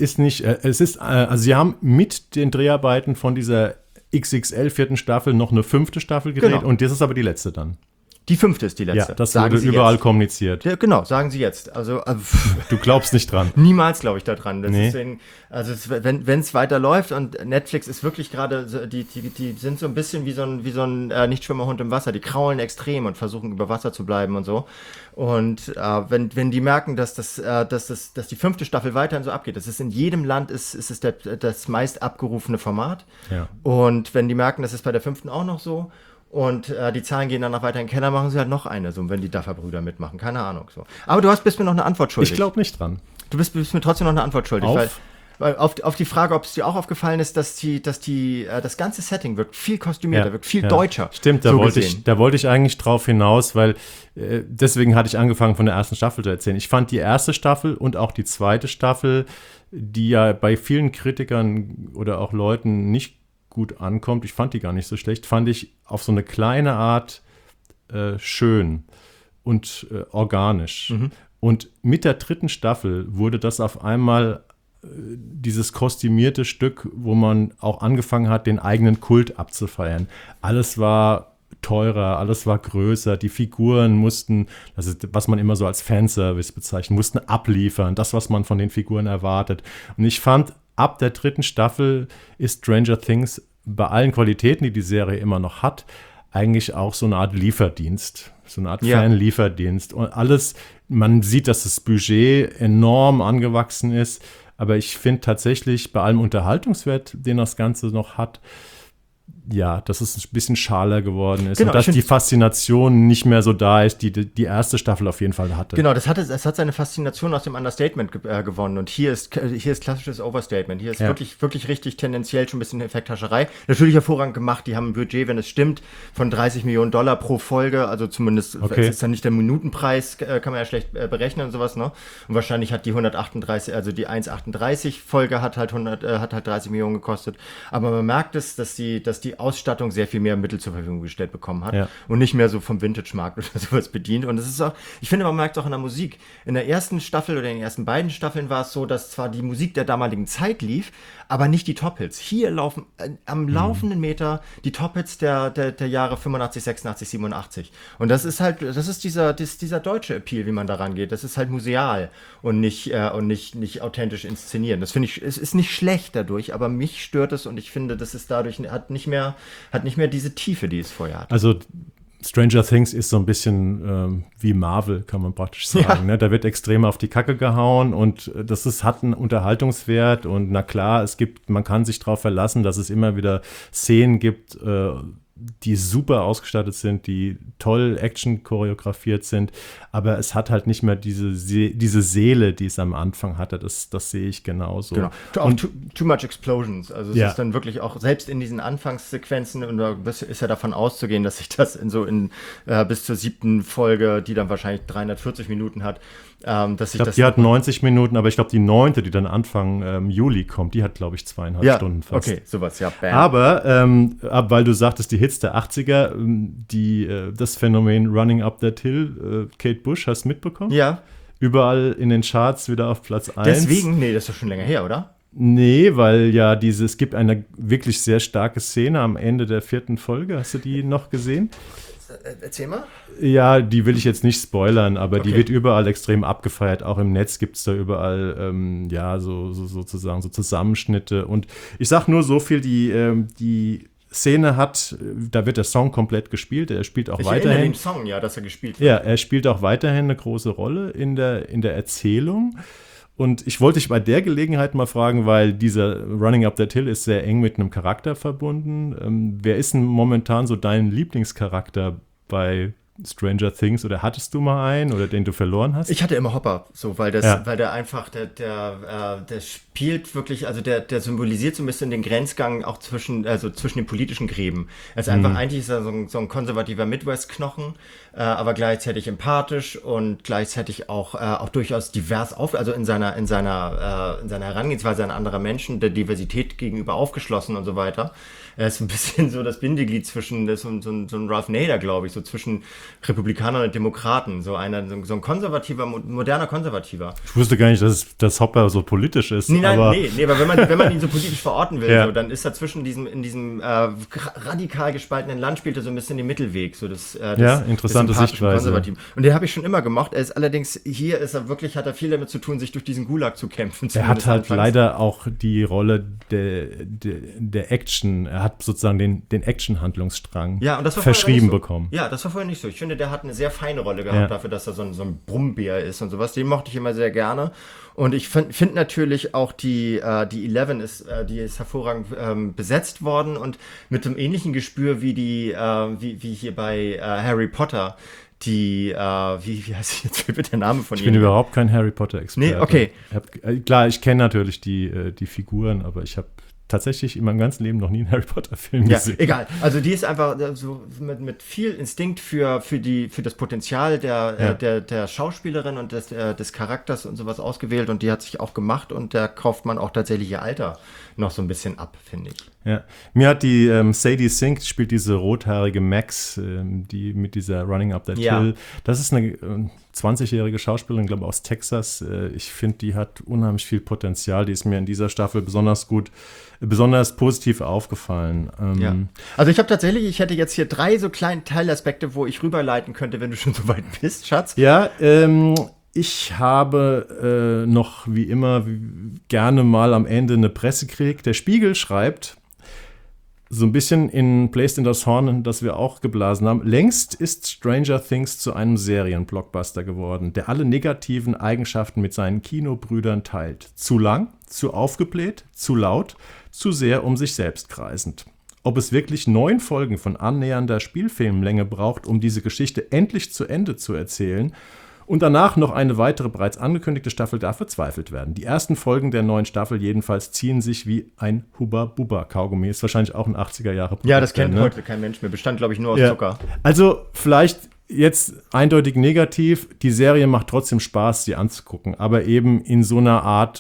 [SPEAKER 2] Also sie haben mit den Dreharbeiten von dieser XXL 4. Staffel noch eine 5. Staffel gedreht und das ist aber die letzte dann.
[SPEAKER 3] Die 5. ist die letzte.
[SPEAKER 2] Ja, das wurde überall kommuniziert.
[SPEAKER 3] Ja, genau, sagen sie jetzt. Also
[SPEAKER 2] du glaubst nicht dran.
[SPEAKER 3] Niemals glaube ich da dran.
[SPEAKER 2] Nee.
[SPEAKER 3] Deswegen, also wenn es weiterläuft und Netflix ist wirklich gerade, die sind so ein bisschen wie so ein Nichtschwimmerhund im Wasser. Die kraulen extrem und versuchen über Wasser zu bleiben und so. Und wenn die merken, dass die 5. Staffel weiterhin so abgeht, das ist in jedem Land ist es das meist abgerufene Format.
[SPEAKER 2] Ja.
[SPEAKER 3] Und wenn die merken, das ist bei der 5. auch noch so. Und die Zahlen gehen danach weiter in den Keller, machen sie halt noch eine, so wenn die Duffer-Brüder mitmachen. Keine Ahnung. So. Aber bist mir noch eine Antwort schuldig.
[SPEAKER 2] Ich glaube nicht dran.
[SPEAKER 3] Du bist mir trotzdem noch eine Antwort schuldig. Weil auf die Frage, ob es dir auch aufgefallen ist, dass das ganze Setting wirkt viel kostümierter, wirkt viel deutscher.
[SPEAKER 2] Stimmt, da wollte ich eigentlich drauf hinaus, weil deswegen hatte ich angefangen, von der ersten Staffel zu erzählen. Ich fand die erste Staffel und auch die zweite Staffel, die ja bei vielen Kritikern oder auch Leuten nicht gut ankommt, ich fand die gar nicht so schlecht, fand ich auf so eine kleine Art schön und organisch. Mhm. Und mit der 3. Staffel wurde das auf einmal dieses kostümierte Stück, wo man auch angefangen hat, den eigenen Kult abzufeiern. Alles war teurer, alles war größer, die Figuren mussten, das ist, was man immer so als Fanservice bezeichnet, mussten abliefern, das, was man von den Figuren erwartet. Und ich fand, ab der 3. Staffel ist Stranger Things bei allen Qualitäten, die die Serie immer noch hat, eigentlich auch so eine Art Lieferdienst, so eine Art Fan-Lieferdienst. Und alles, man sieht, dass das Budget enorm angewachsen ist, aber ich finde tatsächlich bei allem Unterhaltungswert, den das Ganze noch hat, ja, dass es ein bisschen schaler geworden ist, genau, und dass die Faszination nicht mehr so da ist, die erste Staffel auf jeden Fall hatte.
[SPEAKER 3] Genau, es hat seine Faszination aus dem Understatement gewonnen und hier ist klassisches Overstatement. Hier ist wirklich richtig tendenziell schon ein bisschen Effekthascherei. Natürlich hervorragend gemacht, die haben ein Budget, wenn es stimmt, von $30 Millionen pro Folge, also zumindest es ist dann nicht der Minutenpreis, kann man ja schlecht berechnen und sowas, ne? Und wahrscheinlich hat die 138, also die 1,38 Folge hat halt 30 Millionen gekostet, aber man merkt es, dass die Ausstattung sehr viel mehr Mittel zur Verfügung gestellt bekommen hat und nicht mehr so vom Vintage-Markt oder sowas bedient. Und es ist auch, ich finde, man merkt es auch in der Musik. In der ersten Staffel oder in den ersten beiden Staffeln war es so, dass zwar die Musik der damaligen Zeit lief, aber nicht die Top-Hits. Hier laufen am laufenden Meter die Top-Hits der Jahre 85, 86, 87. Und das ist halt, das ist dieser deutsche Appeal, wie man da rangeht. Das ist halt museal und nicht authentisch inszenieren. Das finde ich, es ist nicht schlecht dadurch, aber mich stört es und ich finde, das ist dadurch, hat nicht mehr diese Tiefe, die es vorher hat.
[SPEAKER 2] Also Stranger Things ist so ein bisschen wie Marvel, kann man praktisch sagen. Ja. Ne? Da wird extrem auf die Kacke gehauen und hat einen Unterhaltungswert und na klar, man kann sich darauf verlassen, dass es immer wieder Szenen gibt, die super ausgestattet sind, die toll Action choreografiert sind, aber es hat halt nicht mehr diese Seele, die es am Anfang hatte, das sehe ich genauso.
[SPEAKER 3] Genau. Und too much explosions, also es ist dann wirklich auch, selbst in diesen Anfangssequenzen, und da ist ja davon auszugehen, dass sich das bis zur 7. Folge, die dann wahrscheinlich 340 Minuten hat,
[SPEAKER 2] die hat 90 Minuten, aber ich glaube, die 9., die dann Anfang Juli kommt, die hat, glaube ich, 2,5 Stunden fast.
[SPEAKER 3] Okay, sowas, ja. Bam.
[SPEAKER 2] Aber, weil du sagtest, die Hits der 80er, das Phänomen Running Up That Hill, Kate Bush, hast du mitbekommen?
[SPEAKER 3] Ja.
[SPEAKER 2] Überall in den Charts wieder auf Platz 1.
[SPEAKER 3] Deswegen? Nee, das ist doch schon länger her, oder?
[SPEAKER 2] Nee, weil ja es gibt eine wirklich sehr starke Szene am Ende der 4. Folge. Hast du die noch gesehen?
[SPEAKER 3] Erzähl mal.
[SPEAKER 2] Ja, die will ich jetzt nicht spoilern, aber die wird überall extrem abgefeiert. Auch im Netz gibt es da überall sozusagen so Zusammenschnitte. Und ich sag nur so viel, die Szene hat, da wird der Song komplett gespielt. Er spielt auch weiterhin. Ich erinnere den
[SPEAKER 3] Song, dass er gespielt
[SPEAKER 2] wird. Ja, er spielt auch weiterhin eine große Rolle in der Erzählung. Und ich wollte dich bei der Gelegenheit mal fragen, weil dieser Running Up That Hill ist sehr eng mit einem Charakter verbunden. Wer ist denn momentan so dein Lieblingscharakter bei Stranger Things oder hattest du mal einen oder den du verloren hast?
[SPEAKER 3] Ich hatte immer Hopper, so, weil der einfach, der spielt wirklich, also der symbolisiert so ein bisschen den Grenzgang auch zwischen den politischen Gräben. Er ist einfach, eigentlich ist er so ein konservativer Midwest-Knochen, aber gleichzeitig empathisch und gleichzeitig auch durchaus divers also in seiner Herangehensweise an andere Menschen, der Diversität gegenüber aufgeschlossen und so weiter. Er ist ein bisschen so das Bindeglied zwischen, so ein Ralph Nader, glaube ich, so zwischen Republikanern und Demokraten. So ein konservativer, moderner Konservativer.
[SPEAKER 2] Ich wusste gar nicht, dass Hopper so politisch ist.
[SPEAKER 3] Nee, aber wenn man ihn so politisch verorten will, so, dann ist er in diesem radikal gespaltenen Land, spielt er so ein bisschen den Mittelweg. So
[SPEAKER 2] interessante Sichtweise.
[SPEAKER 3] Und den habe ich schon immer gemacht. Er ist allerdings, hat er viel damit zu tun, sich durch diesen Gulag zu kämpfen.
[SPEAKER 2] Er hat halt leider auch die Rolle der Action. Er hat sozusagen den Action-Handlungsstrang verschrieben bekommen.
[SPEAKER 3] Ja, das war vorher nicht so. Ich finde, der hat eine sehr feine Rolle gehabt dafür, dass er so ein Brummbär ist und sowas. Den mochte ich immer sehr gerne. Und ich finde natürlich auch die Eleven ist hervorragend besetzt worden und mit einem ähnlichen Gespür wie hier bei Harry Potter. Wie heißt jetzt wird der Name von ihm?
[SPEAKER 2] Ich bin überhaupt kein Harry Potter-Experte.
[SPEAKER 3] Nee, okay.
[SPEAKER 2] Klar, ich kenne natürlich die Figuren, aber ich habe tatsächlich in meinem ganzen Leben noch nie einen Harry Potter-Film gesehen.
[SPEAKER 3] Ja, egal. Also die ist einfach so mit viel Instinkt für das Potenzial der Schauspielerin und des Charakters und sowas ausgewählt und die hat sich auch gemacht und da kauft man auch tatsächlich ihr Alter noch so ein bisschen ab, finde ich.
[SPEAKER 2] Ja, mir hat die Sadie Sink, spielt diese rothaarige Max, die mit dieser Running Up That Hill. Das ist eine 20-jährige Schauspielerin, glaube ich, aus Texas. Ich finde, die hat unheimlich viel Potenzial. Die ist mir in dieser Staffel besonders positiv aufgefallen.
[SPEAKER 3] Also ich hätte jetzt hier 3 so kleine Teilaspekte, wo ich rüberleiten könnte, wenn du schon so weit bist, Schatz.
[SPEAKER 2] Ja, ich habe noch wie immer gerne mal am Ende eine Pressekrieg. Der Spiegel schreibt, so ein bisschen bläst in das Horn, das wir auch geblasen haben. Längst ist Stranger Things zu einem Serienblockbuster geworden, der alle negativen Eigenschaften mit seinen Kinobrüdern teilt. Zu lang, zu aufgebläht, zu laut, zu sehr um sich selbst kreisend. Ob es wirklich 9 Folgen von annähernder Spielfilmlänge braucht, um diese Geschichte endlich zu Ende zu erzählen, und danach noch eine weitere bereits angekündigte Staffel darf bezweifelt werden. Die ersten Folgen der neuen Staffel jedenfalls ziehen sich wie ein Hubba-Bubba-Kaugummi. Ist wahrscheinlich auch ein 80er-Jahre-Produkt.
[SPEAKER 3] Ja, das kennt heute kein Mensch mehr. Bestand, glaube ich, nur aus Zucker.
[SPEAKER 2] Also vielleicht jetzt eindeutig negativ. Die Serie macht trotzdem Spaß, sie anzugucken. Aber eben in so einer Art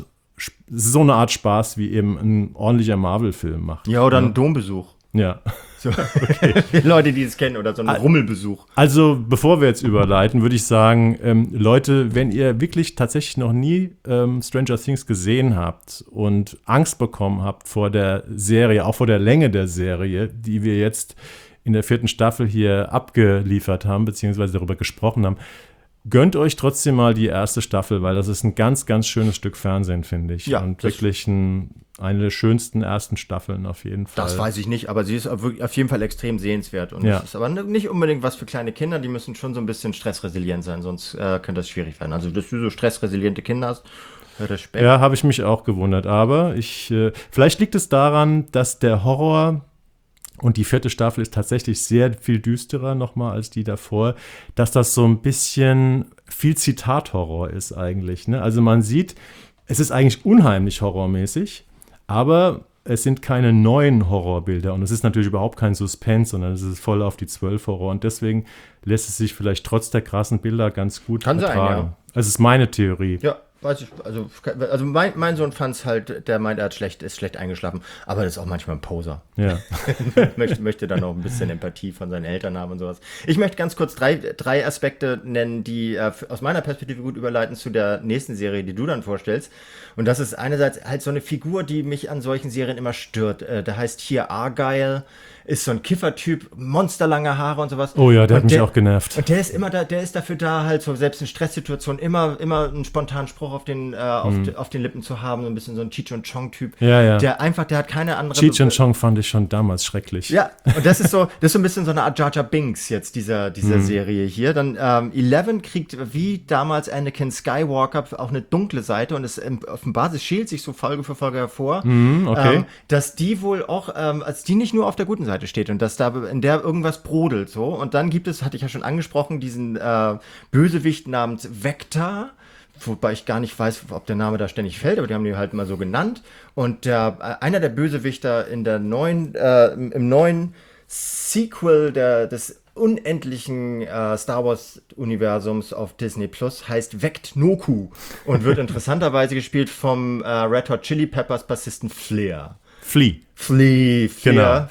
[SPEAKER 2] Spaß, wie eben ein ordentlicher Marvel-Film macht.
[SPEAKER 3] Ja, oder ein Dombesuch.
[SPEAKER 2] Ja.
[SPEAKER 3] So, okay. Leute, die es kennen, oder so ein Rummelbesuch.
[SPEAKER 2] Also, bevor wir jetzt überleiten, würde ich sagen, Leute, wenn ihr wirklich tatsächlich noch nie Stranger Things gesehen habt und Angst bekommen habt vor der Serie, auch vor der Länge der Serie, die wir jetzt in der 4. Staffel hier abgeliefert haben, beziehungsweise darüber gesprochen haben, gönnt euch trotzdem mal die erste Staffel, weil das ist ein ganz, ganz schönes Stück Fernsehen, finde ich.
[SPEAKER 3] Ja,
[SPEAKER 2] und wirklich eine der schönsten ersten Staffeln auf jeden Fall.
[SPEAKER 3] Das weiß ich nicht, aber sie ist auf jeden Fall extrem sehenswert. Und es ist aber nicht unbedingt was für kleine Kinder, die müssen schon so ein bisschen stressresilient sein, sonst könnte das schwierig werden. Also, dass du so stressresiliente Kinder hast, Respekt.
[SPEAKER 2] Ja, habe ich mich auch gewundert, aber vielleicht liegt es daran, dass der Horror und die 4. Staffel ist tatsächlich sehr viel düsterer nochmal als die davor, dass das so ein bisschen viel Zitathorror ist eigentlich. Ne? Also man sieht, es ist eigentlich unheimlich horrormäßig, aber es sind keine neuen Horrorbilder und es ist natürlich überhaupt kein Suspense, sondern es ist voll auf die 12 Horror und deswegen lässt es sich vielleicht trotz der krassen Bilder ganz gut
[SPEAKER 3] ertragen. Sein, ja.
[SPEAKER 2] Das ist meine Theorie.
[SPEAKER 3] Ja. Weiß ich, also mein Sohn fand es halt, der meint, er ist schlecht eingeschlafen, aber das ist auch manchmal ein Poser.
[SPEAKER 2] Ja.
[SPEAKER 3] möchte dann auch ein bisschen Empathie von seinen Eltern haben und sowas. Ich möchte ganz kurz drei Aspekte nennen, die aus meiner Perspektive gut überleiten zu der nächsten Serie, die du dann vorstellst. Und das ist einerseits halt so eine Figur, die mich an solchen Serien immer stört. Der heißt hier Argyle, ist so ein Kiffertyp, monsterlange Haare und sowas.
[SPEAKER 2] Oh ja, der hat mich auch genervt.
[SPEAKER 3] Und der ist immer da, der ist dafür da, halt so selbst in Stresssituationen immer einen spontanen Spruch auf den Lippen zu haben, so ein bisschen so ein Cheech und Chong-Typ.
[SPEAKER 2] Ja.
[SPEAKER 3] Der hat keine andere.
[SPEAKER 2] Cheech und Chong fand ich schon damals schrecklich.
[SPEAKER 3] Ja, und das ist so ein bisschen so eine Art Jar Jar Binks jetzt, dieser Serie hier. Dann Eleven kriegt wie damals Anakin Skywalker auch eine dunkle Seite und es offenbar, es schält sich so Folge für Folge hervor,
[SPEAKER 2] Okay.
[SPEAKER 3] dass die wohl auch, als die nicht nur auf der guten Seite Seite steht und dass da in der irgendwas brodelt so. Und dann gibt es, hatte ich ja schon angesprochen, diesen Bösewicht namens Vector, wobei ich gar nicht weiß, ob der Name da ständig fällt, aber die haben den halt mal so genannt. Und einer der Bösewichter im neuen Sequel des unendlichen Star Wars Universums auf Disney Plus heißt Vect Noku und wird interessanterweise gespielt vom Red Hot Chili Peppers Bassisten Flea.
[SPEAKER 2] Flea,
[SPEAKER 3] egal.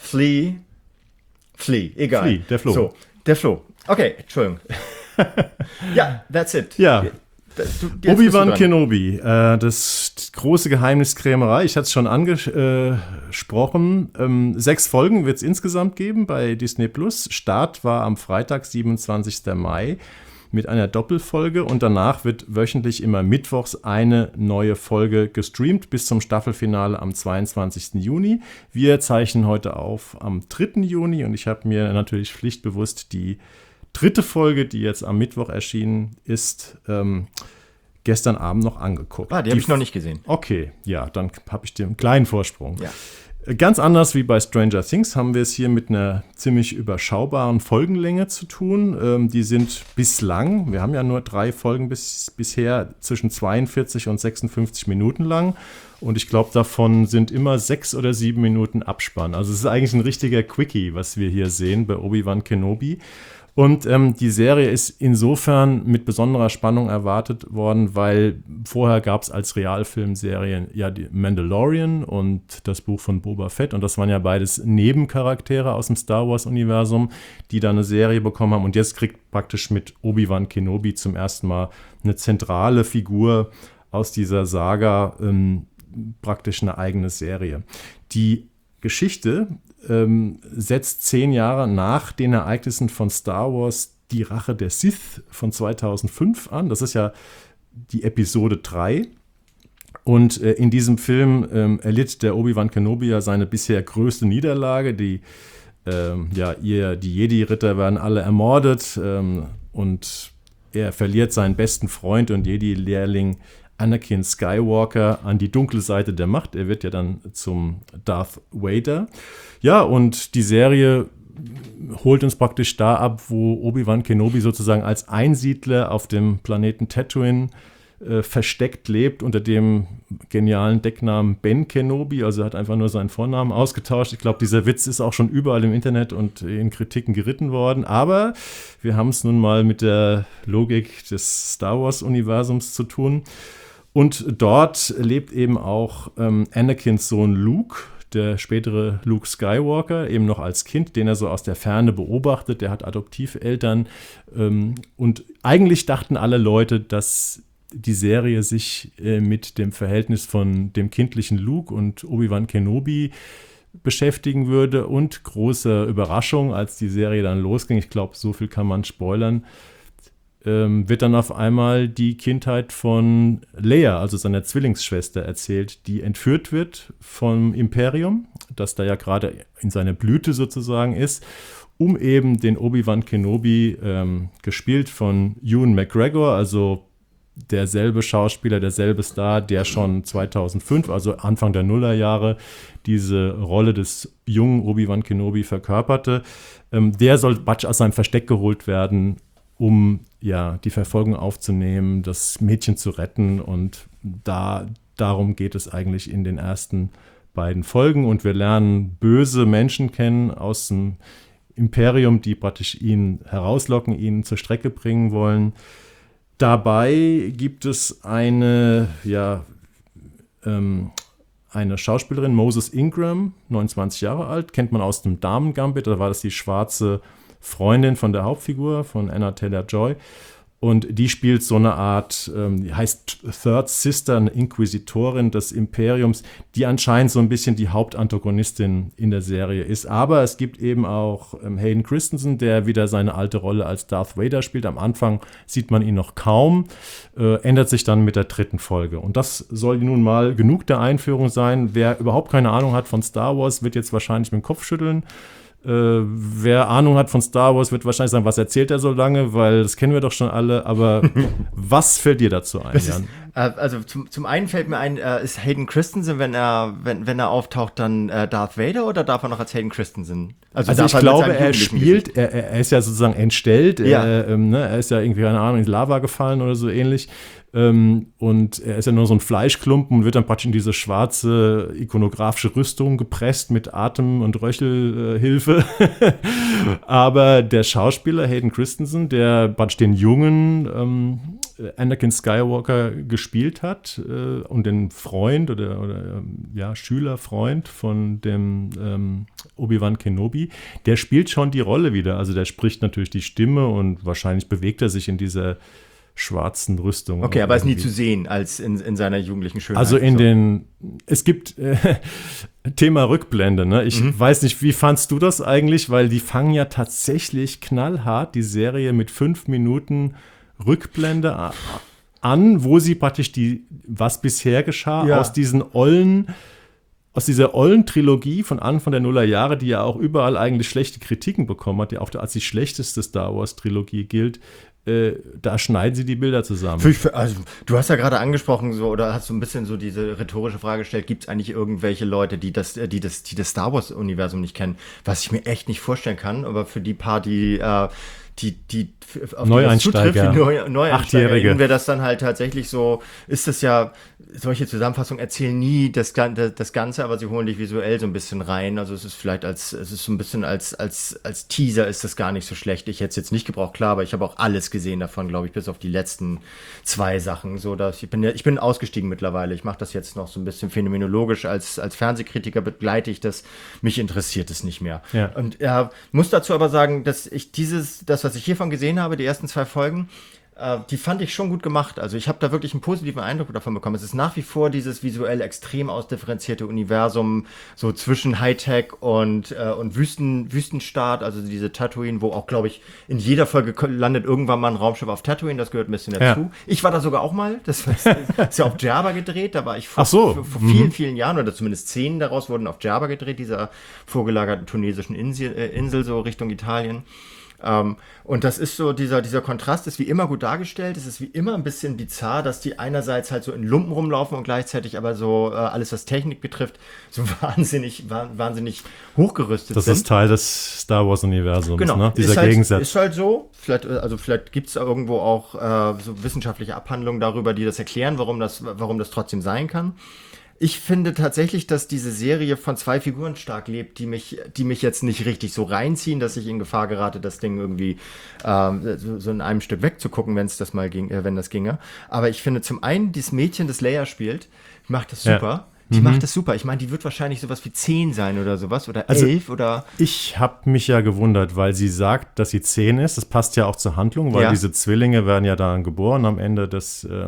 [SPEAKER 2] Flea, der Flo.
[SPEAKER 3] So, der Flo. Okay, Entschuldigung. Ja, that's it.
[SPEAKER 2] Ja.
[SPEAKER 3] Obi-Wan
[SPEAKER 2] Kenobi, das große Geheimniskrämerei, ich hatte es schon angesprochen. 6 Folgen wird es insgesamt geben bei Disney Plus. Start war am Freitag, 27. Mai, mit einer Doppelfolge und danach wird wöchentlich immer mittwochs eine neue Folge gestreamt bis zum Staffelfinale am 22. Juni. Wir zeichnen heute auf am 3. Juni und ich habe mir natürlich pflichtbewusst die 3. Folge, die jetzt am Mittwoch erschienen ist, gestern Abend noch angeguckt.
[SPEAKER 3] Die habe ich noch nicht gesehen.
[SPEAKER 2] Okay, ja, dann habe ich den kleinen Vorsprung.
[SPEAKER 3] Ja.
[SPEAKER 2] Ganz anders wie bei Stranger Things haben wir es hier mit einer ziemlich überschaubaren Folgenlänge zu tun. Die sind bislang, wir haben ja nur 3 Folgen bisher, zwischen 42 und 56 Minuten lang. Und ich glaube, davon sind immer 6 oder 7 Minuten Abspann. Also es ist eigentlich ein richtiger Quickie, was wir hier sehen bei Obi-Wan Kenobi. Und die Serie ist insofern mit besonderer Spannung erwartet worden, weil vorher gab es als Realfilmserien ja die Mandalorian und das Buch von Boba Fett. Und das waren ja beides Nebencharaktere aus dem Star Wars-Universum, die da eine Serie bekommen haben. Und jetzt kriegt praktisch mit Obi-Wan Kenobi zum ersten Mal eine zentrale Figur aus dieser Saga praktisch eine eigene Serie. Die Geschichte setzt 10 Jahre nach den Ereignissen von Star Wars Die Rache der Sith von 2005 an. Das ist ja die Episode 3. Und in diesem Film erlitt der Obi-Wan Kenobi ja seine bisher größte Niederlage. Die Jedi-Ritter werden alle ermordet und er verliert seinen besten Freund und Jedi-Lehrling Anakin Skywalker an die dunkle Seite der Macht. Er wird ja dann zum Darth Vader. Ja, und die Serie holt uns praktisch da ab, wo Obi-Wan Kenobi sozusagen als Einsiedler auf dem Planeten Tatooine versteckt lebt unter dem genialen Decknamen Ben Kenobi. Also er hat einfach nur seinen Vornamen ausgetauscht. Ich glaube, dieser Witz ist auch schon überall im Internet und in Kritiken geritten worden. Aber wir haben es nun mal mit der Logik des Star Wars-Universums zu tun. Und dort lebt eben auch Anakins Sohn Luke, der spätere Luke Skywalker, eben noch als Kind, den er so aus der Ferne beobachtet. Der hat Adoptiveltern. Und eigentlich dachten alle Leute, dass die Serie sich mit dem Verhältnis von dem kindlichen Luke und Obi-Wan Kenobi beschäftigen würde. Und große Überraschung, als die Serie dann losging, ich glaube, so viel kann man spoilern, wird dann auf einmal die Kindheit von Leia, also seiner Zwillingsschwester, erzählt, die entführt wird vom Imperium, das da ja gerade in seiner Blüte sozusagen ist, um eben den Obi-Wan Kenobi, gespielt von Ewan McGregor, also derselbe Schauspieler, derselbe Star, der schon 2005, also Anfang der Nullerjahre, diese Rolle des jungen Obi-Wan Kenobi verkörperte. Der soll aus seinem Versteck geholt werden, um ja die Verfolgung aufzunehmen, das Mädchen zu retten. Und darum geht es eigentlich in den ersten beiden Folgen. Und wir lernen böse Menschen kennen aus dem Imperium, die praktisch ihn herauslocken, ihn zur Strecke bringen wollen. Dabei gibt es eine Schauspielerin, Moses Ingram, 29 Jahre alt, kennt man aus dem Damen-Gambit, da war das die schwarze Freundin von der Hauptfigur, von Anna Taylor-Joy. Und die spielt so eine Art, heißt Third Sister, eine Inquisitorin des Imperiums, die anscheinend so ein bisschen die Hauptantagonistin in der Serie ist. Aber es gibt eben auch Hayden Christensen, der wieder seine alte Rolle als Darth Vader spielt. Am Anfang sieht man ihn noch kaum, ändert sich dann mit der 3. Folge. Und das soll nun mal genug der Einführung sein. Wer überhaupt keine Ahnung hat von Star Wars, wird jetzt wahrscheinlich mit dem Kopf schütteln. Wer Ahnung hat von Star Wars, wird wahrscheinlich sagen, was erzählt er so lange, weil das kennen wir doch schon alle, aber was fällt dir dazu ein, Jan?
[SPEAKER 3] Also zum einen fällt mir ein, ist Hayden Christensen, wenn er auftaucht, dann Darth Vader oder darf er noch als Hayden Christensen?
[SPEAKER 2] Also ich glaube, er spielt, er ist ja sozusagen entstellt, er ist ja irgendwie, keine Ahnung, in die Lava gefallen oder so ähnlich. Und er ist ja nur so ein Fleischklumpen und wird dann praktisch in diese schwarze ikonografische Rüstung gepresst mit Atem- und Röchelhilfe. Aber der Schauspieler Hayden Christensen, der praktisch den jungen Anakin Skywalker gespielt hat und den Freund oder Schülerfreund von dem Obi-Wan Kenobi, der spielt schon die Rolle wieder. Also der spricht natürlich die Stimme und wahrscheinlich bewegt er sich in dieser schwarzen Rüstung.
[SPEAKER 3] Okay, aber er ist nie zu sehen als in seiner jugendlichen Schönheit.
[SPEAKER 2] Also es gibt Thema Rückblende, ne? Ich weiß nicht, wie fandst du das eigentlich? Weil die fangen ja tatsächlich knallhart die Serie mit 5 Minuten Rückblende an, wo sie praktisch was bisher geschah, aus dieser ollen Trilogie von Anfang der Nullerjahre, die ja auch überall eigentlich schlechte Kritiken bekommen hat, die auch als die schlechteste Star Wars Trilogie gilt, da schneiden sie die Bilder zusammen.
[SPEAKER 3] Also, du hast ja gerade angesprochen, oder hast so ein bisschen so diese rhetorische Frage gestellt, gibt es eigentlich irgendwelche Leute, die das Star Wars-Universum nicht kennen? Was ich mir echt nicht vorstellen kann, aber für die paar, die auf
[SPEAKER 2] Neueinsteiger,
[SPEAKER 3] Achtjährige, wäre das dann halt tatsächlich so, ist das ja, solche Zusammenfassungen erzählen nie das Ganze, aber sie holen dich visuell so ein bisschen rein, also es ist vielleicht so ein bisschen als Teaser ist das gar nicht so schlecht, ich hätte es jetzt nicht gebraucht, klar, aber ich habe auch alles gesehen davon, glaube ich, bis auf die letzten 2 Sachen, so dass ich bin ausgestiegen mittlerweile, ich mache das jetzt noch so ein bisschen phänomenologisch, als Fernsehkritiker begleite ich das, mich interessiert es nicht mehr.
[SPEAKER 2] Ja.
[SPEAKER 3] Und muss dazu aber sagen, dass ich das, was ich hiervon gesehen habe, die ersten 2 Folgen, die fand ich schon gut gemacht. Also ich habe da wirklich einen positiven Eindruck davon bekommen. Es ist nach wie vor dieses visuell extrem ausdifferenzierte Universum, so zwischen Hightech und Wüstenstaat, also diese Tatooine, wo auch, glaube ich, in jeder Folge landet irgendwann mal ein Raumschiff auf Tatooine, das gehört ein bisschen dazu. Ja. Ich war da sogar auch mal, das ist ja auf Djerba gedreht, da war ich vor vielen, vielen Jahren, oder zumindest 10 daraus wurden auf Djerba gedreht, dieser vorgelagerten tunesischen Insel so Richtung Italien. Und das ist so, dieser Kontrast ist wie immer gut dargestellt. Es ist wie immer ein bisschen bizarr, dass die einerseits halt so in Lumpen rumlaufen und gleichzeitig aber so alles, was Technik betrifft, so wahnsinnig hochgerüstet sind.
[SPEAKER 2] Das ist Teil des Star Wars-Universums,
[SPEAKER 3] genau.
[SPEAKER 2] Ne? Dieser Gegensatz.
[SPEAKER 3] Ist halt so. Vielleicht gibt es irgendwo auch so wissenschaftliche Abhandlungen darüber, die das erklären, warum das trotzdem sein kann. Ich finde tatsächlich, dass diese Serie von 2 Figuren stark lebt, die mich jetzt nicht richtig so reinziehen, dass ich in Gefahr gerate, das Ding irgendwie so in einem Stück wegzugucken, wenn das ginge. Aber ich finde zum einen, dieses Mädchen, das Leia spielt, macht das super. Ja. Die macht das super. Ich meine, die wird wahrscheinlich sowas wie 10 sein oder sowas oder 11 oder.
[SPEAKER 2] Ich habe mich ja gewundert, weil sie sagt, dass sie 10 ist. Das passt ja auch zur Handlung, weil diese Zwillinge werden ja dann geboren am Ende der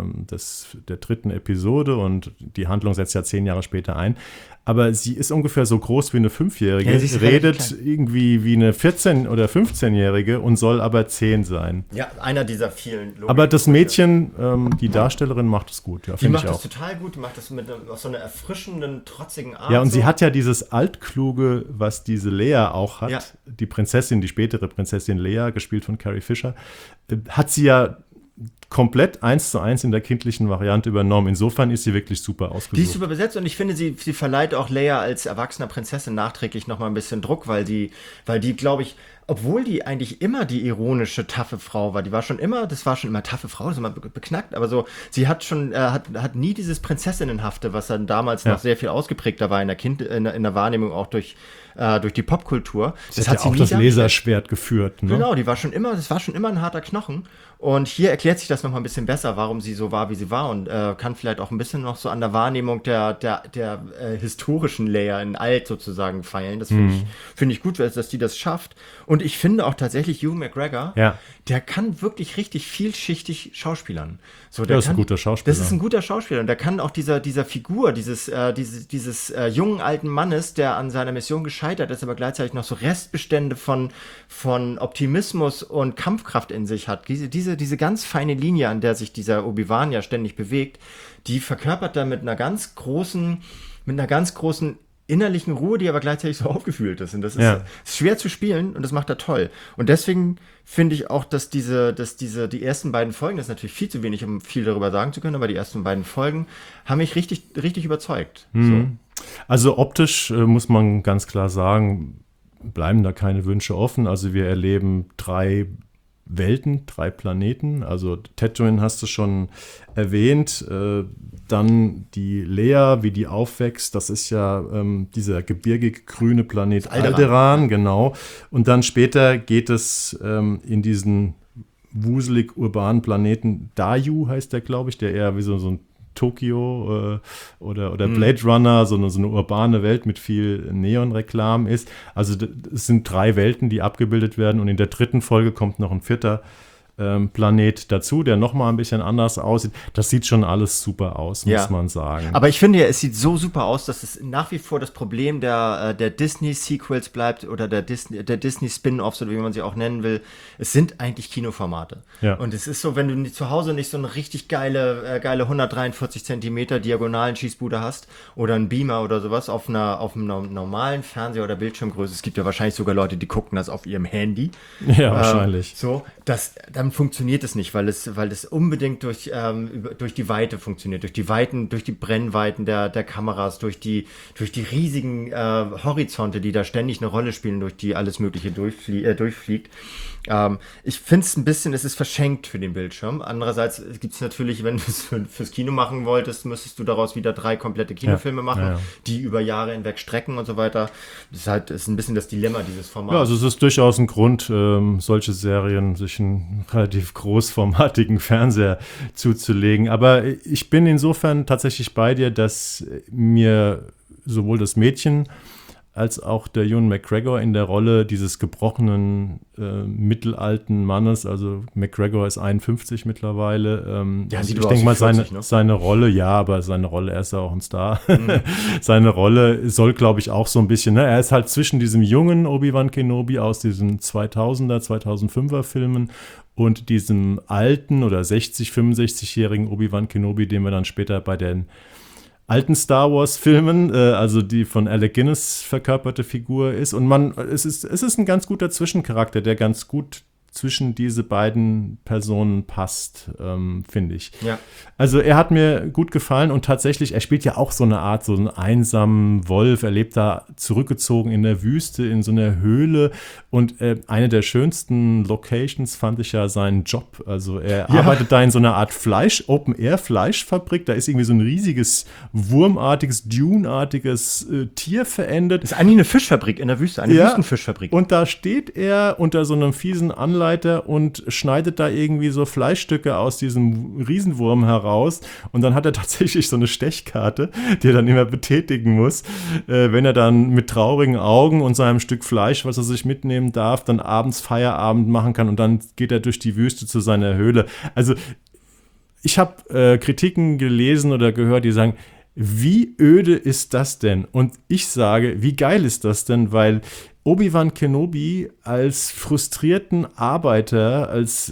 [SPEAKER 2] 3. Episode und die Handlung setzt ja 10 Jahre später ein. Aber sie ist ungefähr so groß wie eine 5-Jährige, redet irgendwie wie eine 14- oder 15-Jährige und soll aber 10 sein.
[SPEAKER 3] Ja, einer dieser vielen Logiken.
[SPEAKER 2] Aber das Mädchen, die Darstellerin, macht es gut. Ja,
[SPEAKER 3] die macht das total gut, die macht das mit so einer erfrischenden, trotzigen Art.
[SPEAKER 2] Ja, und sie hat ja dieses Altkluge, was diese Lea auch hat. Ja. Die Prinzessin, die spätere Prinzessin Lea, gespielt von Carrie Fisher, hat sie ja komplett 1:1 in der kindlichen Variante übernommen. Insofern ist sie wirklich super ausgesucht.
[SPEAKER 3] Die ist super besetzt und ich finde, sie verleiht auch Leia als erwachsener Prinzessin nachträglich nochmal ein bisschen Druck, weil die, glaube ich, obwohl die eigentlich immer die ironische, taffe Frau war, das war schon immer taffe Frau, das ist immer beknackt, aber so, sie hat schon, hat nie dieses Prinzessinnenhafte, was dann damals noch sehr viel ausgeprägter war in der Wahrnehmung auch durch die Popkultur.
[SPEAKER 2] Das hat ja auch das Laserschwert geführt. Ne?
[SPEAKER 3] Genau, das war schon immer ein harter Knochen. Und hier erklärt sich das nochmal ein bisschen besser, warum sie so war, wie sie war und kann vielleicht auch ein bisschen noch so an der Wahrnehmung der historischen Leia in Alt sozusagen feilen. Das finde ich gut, dass die das schafft. Und ich finde auch tatsächlich Ewan McGregor, der kann wirklich richtig vielschichtig schauspielern. So,
[SPEAKER 2] der ist ein guter Schauspieler.
[SPEAKER 3] Das ist ein guter Schauspieler. Und der kann auch dieser Figur, dieses jungen alten Mannes, der an seiner Mission gescheitert ist, aber gleichzeitig noch so Restbestände von Optimismus und Kampfkraft in sich hat. Diese ganz feine Linie, an der sich dieser Obi-Wan ja ständig bewegt, die verkörpert er mit einer ganz großen innerlichen Ruhe, die aber gleichzeitig so aufgefühlt ist. Und das ist schwer zu spielen und das macht er toll. Und deswegen finde ich auch, dass die ersten beiden Folgen, das ist natürlich viel zu wenig, um viel darüber sagen zu können, aber die ersten beiden Folgen haben mich richtig, richtig überzeugt. So.
[SPEAKER 2] Also optisch muss man ganz klar sagen, bleiben da keine Wünsche offen. Also wir erleben 3 Welten, 3 Planeten. Also Tatooine hast du schon erwähnt. Dann die Lea, wie die aufwächst. Das ist ja dieser gebirgig grüne Planet Alderaan, genau. Und dann später geht es in diesen wuselig urbanen Planeten Dayu, heißt der, glaube ich, der eher wie so ein Tokio oder Blade Runner, so eine urbane Welt mit viel Neonreklam ist. Also es sind 3 Welten, die abgebildet werden und in der 3. Folge kommt noch ein 4. Planet dazu, der nochmal ein bisschen anders aussieht. Das sieht schon alles super aus, muss man sagen.
[SPEAKER 3] Aber ich finde ja, es sieht so super aus, dass es nach wie vor das Problem der Disney-Sequels bleibt oder der Disney-Spin-Offs oder wie man sie auch nennen will. Es sind eigentlich Kinoformate. Ja. Und es ist so, wenn du zu Hause nicht so eine richtig geile 143 Zentimeter diagonalen Schießbude hast oder einen Beamer oder sowas auf einem normalen Fernseher oder Bildschirmgröße. Es gibt ja wahrscheinlich sogar Leute, die gucken das auf ihrem Handy.
[SPEAKER 2] Ja, wahrscheinlich.
[SPEAKER 3] Dann funktioniert es nicht, weil es unbedingt durch die Weite funktioniert, durch die Brennweiten der Kameras, durch die riesigen Horizonte, die da ständig eine Rolle spielen, durch die alles Mögliche durchfliegt. Ich finde es ist verschenkt für den Bildschirm. Andererseits gibt es natürlich, wenn du es fürs Kino machen wolltest, müsstest du daraus wieder 3 komplette Kinofilme machen, die über Jahre hinweg strecken und so weiter. Das ist ein bisschen das Dilemma dieses Formats.
[SPEAKER 2] Ja, also es ist durchaus ein Grund, solche Serien sich einen relativ großformatigen Fernseher zuzulegen. Aber ich bin insofern tatsächlich bei dir, dass mir sowohl das Mädchen als auch der Ewan McGregor in der Rolle dieses gebrochenen mittelalten Mannes, also McGregor ist 51 mittlerweile.
[SPEAKER 3] Ich
[SPEAKER 2] denke mal, seine Rolle, aber seine Rolle, er ist ja auch ein Star. Seine Rolle soll, glaube ich, auch so ein bisschen, er ist halt zwischen diesem jungen Obi-Wan Kenobi aus diesen 2000er, 2005er Filmen und diesem alten oder 65-jährigen Obi-Wan Kenobi, den wir dann später bei den alten Star Wars-Filmen, also die von Alec Guinness verkörperte Figur ist. Und es ist ein ganz guter Zwischencharakter, der ganz gut zwischen diese beiden Personen passt, finde ich.
[SPEAKER 3] Ja.
[SPEAKER 2] Also er hat mir gut gefallen und tatsächlich, er spielt ja auch so eine Art, so einen einsamen Wolf. Er lebt da zurückgezogen in der Wüste, in so einer Höhle und eine der schönsten Locations fand ich ja seinen Job. Also er arbeitet da in so einer Art Open-Air-Fleischfabrik. Da ist irgendwie so ein riesiges, wurmartiges, Dune-artiges Tier verendet.
[SPEAKER 3] Das ist eigentlich eine Fischfabrik in der Wüste, eine Wüstenfischfabrik.
[SPEAKER 2] Und da steht er unter so einem fiesen Anleiter und schneidet da irgendwie so Fleischstücke aus diesem Riesenwurm heraus und dann hat er tatsächlich so eine Stechkarte, die er dann immer betätigen muss, wenn er dann mit traurigen Augen und seinem Stück Fleisch, was er sich mitnehmen darf, dann abends Feierabend machen kann und dann geht er durch die Wüste zu seiner Höhle. Also ich habe Kritiken gelesen oder gehört, die sagen, wie öde ist das denn? Und ich sage, wie geil ist das denn? Weil Obi-Wan Kenobi als frustrierten Arbeiter, als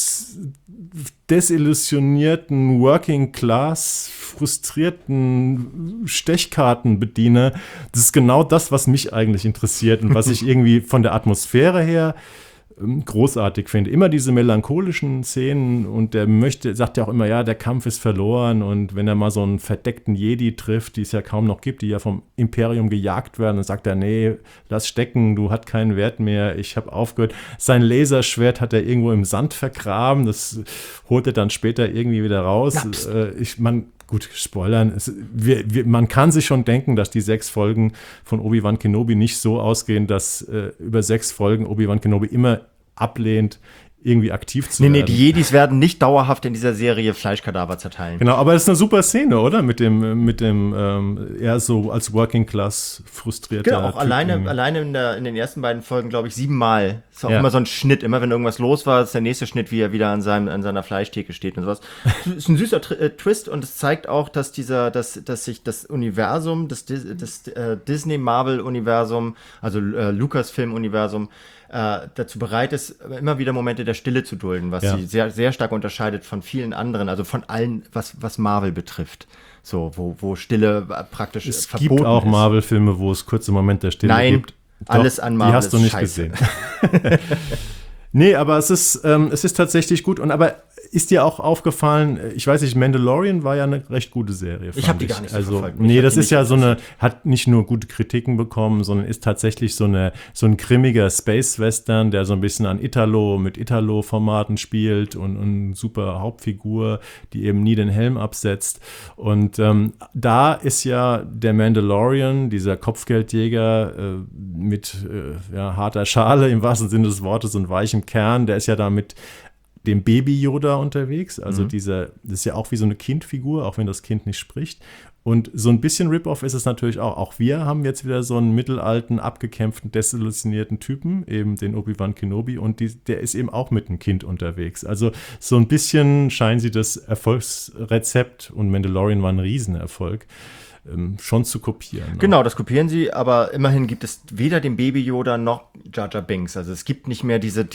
[SPEAKER 2] desillusionierten Working-Class, frustrierten Stechkartenbediener, das ist genau das, was mich eigentlich interessiert und was ich irgendwie von der Atmosphäre her großartig finde. Immer diese melancholischen Szenen und sagt ja auch immer, ja, der Kampf ist verloren und wenn er mal so einen verdeckten Jedi trifft, die es ja kaum noch gibt, die ja vom Imperium gejagt werden, dann sagt er, nee, lass stecken, du hast keinen Wert mehr, ich habe aufgehört. Sein Laserschwert hat er irgendwo im Sand vergraben, das holt er dann später irgendwie wieder raus. Gut, spoilern. Man kann sich schon denken, dass die 6 Folgen von Obi-Wan Kenobi nicht so ausgehen, dass über 6 Folgen Obi-Wan Kenobi immer ablehnt, irgendwie aktiv zu werden.
[SPEAKER 3] Nee, die Jedis werden nicht dauerhaft in dieser Serie Fleischkadaver zerteilen.
[SPEAKER 2] Genau, aber es ist eine super Szene, oder? Mit dem eher so als Working Class frustrierter
[SPEAKER 3] Genau, auch alleine in den ersten beiden Folgen, glaube ich, 7 Mal. Ist auch immer so ein Schnitt. Immer wenn irgendwas los war, ist der nächste Schnitt, wie er wieder an seiner Fleischtheke steht und sowas. Ist ein süßer Twist und es zeigt auch, dass sich das Universum, das Disney-Marvel-Universum, also Lucasfilm-Universum, dazu bereit ist, immer wieder Momente der Stille zu dulden, was sie sehr, sehr stark unterscheidet von vielen anderen, also von allen, was Marvel betrifft. So, wo Stille praktisch
[SPEAKER 2] es
[SPEAKER 3] verboten
[SPEAKER 2] gibt auch
[SPEAKER 3] ist.
[SPEAKER 2] Marvel-Filme, wo es kurze Momente der Stille gibt. Doch,
[SPEAKER 3] alles an Marvel
[SPEAKER 2] die hast du nicht
[SPEAKER 3] scheiße.
[SPEAKER 2] gesehen. Nee, aber es ist tatsächlich gut. Und aber ist dir auch aufgefallen, ich weiß nicht, Mandalorian war ja eine recht gute Serie.
[SPEAKER 3] Ich habe die gar nicht so verfolgt.
[SPEAKER 2] Nee, das ist ja hat nicht nur gute Kritiken bekommen, sondern ist tatsächlich so ein grimmiger Space-Western, der so ein bisschen mit Italo-Formaten spielt und eine super Hauptfigur, die eben nie den Helm absetzt. Und da ist ja der Mandalorian, dieser Kopfgeldjäger mit harter Schale im wahrsten Sinne des Wortes und weichem Kern, der ist ja da mit dem Baby Yoda unterwegs, also das ist ja auch wie so eine Kindfigur, auch wenn das Kind nicht spricht. Und so ein bisschen Rip-Off ist es natürlich auch. Auch wir haben jetzt wieder so einen mittelalten, abgekämpften, desillusionierten Typen, eben den Obi-Wan Kenobi, und der ist eben auch mit einem Kind unterwegs. Also so ein bisschen scheinen sie das Erfolgsrezept, und Mandalorian war ein Riesenerfolg, schon zu kopieren. Ne?
[SPEAKER 3] Genau, das kopieren sie, aber immerhin gibt es weder den Baby Yoda noch Jar Jar Binks. Also es gibt nicht mehr diese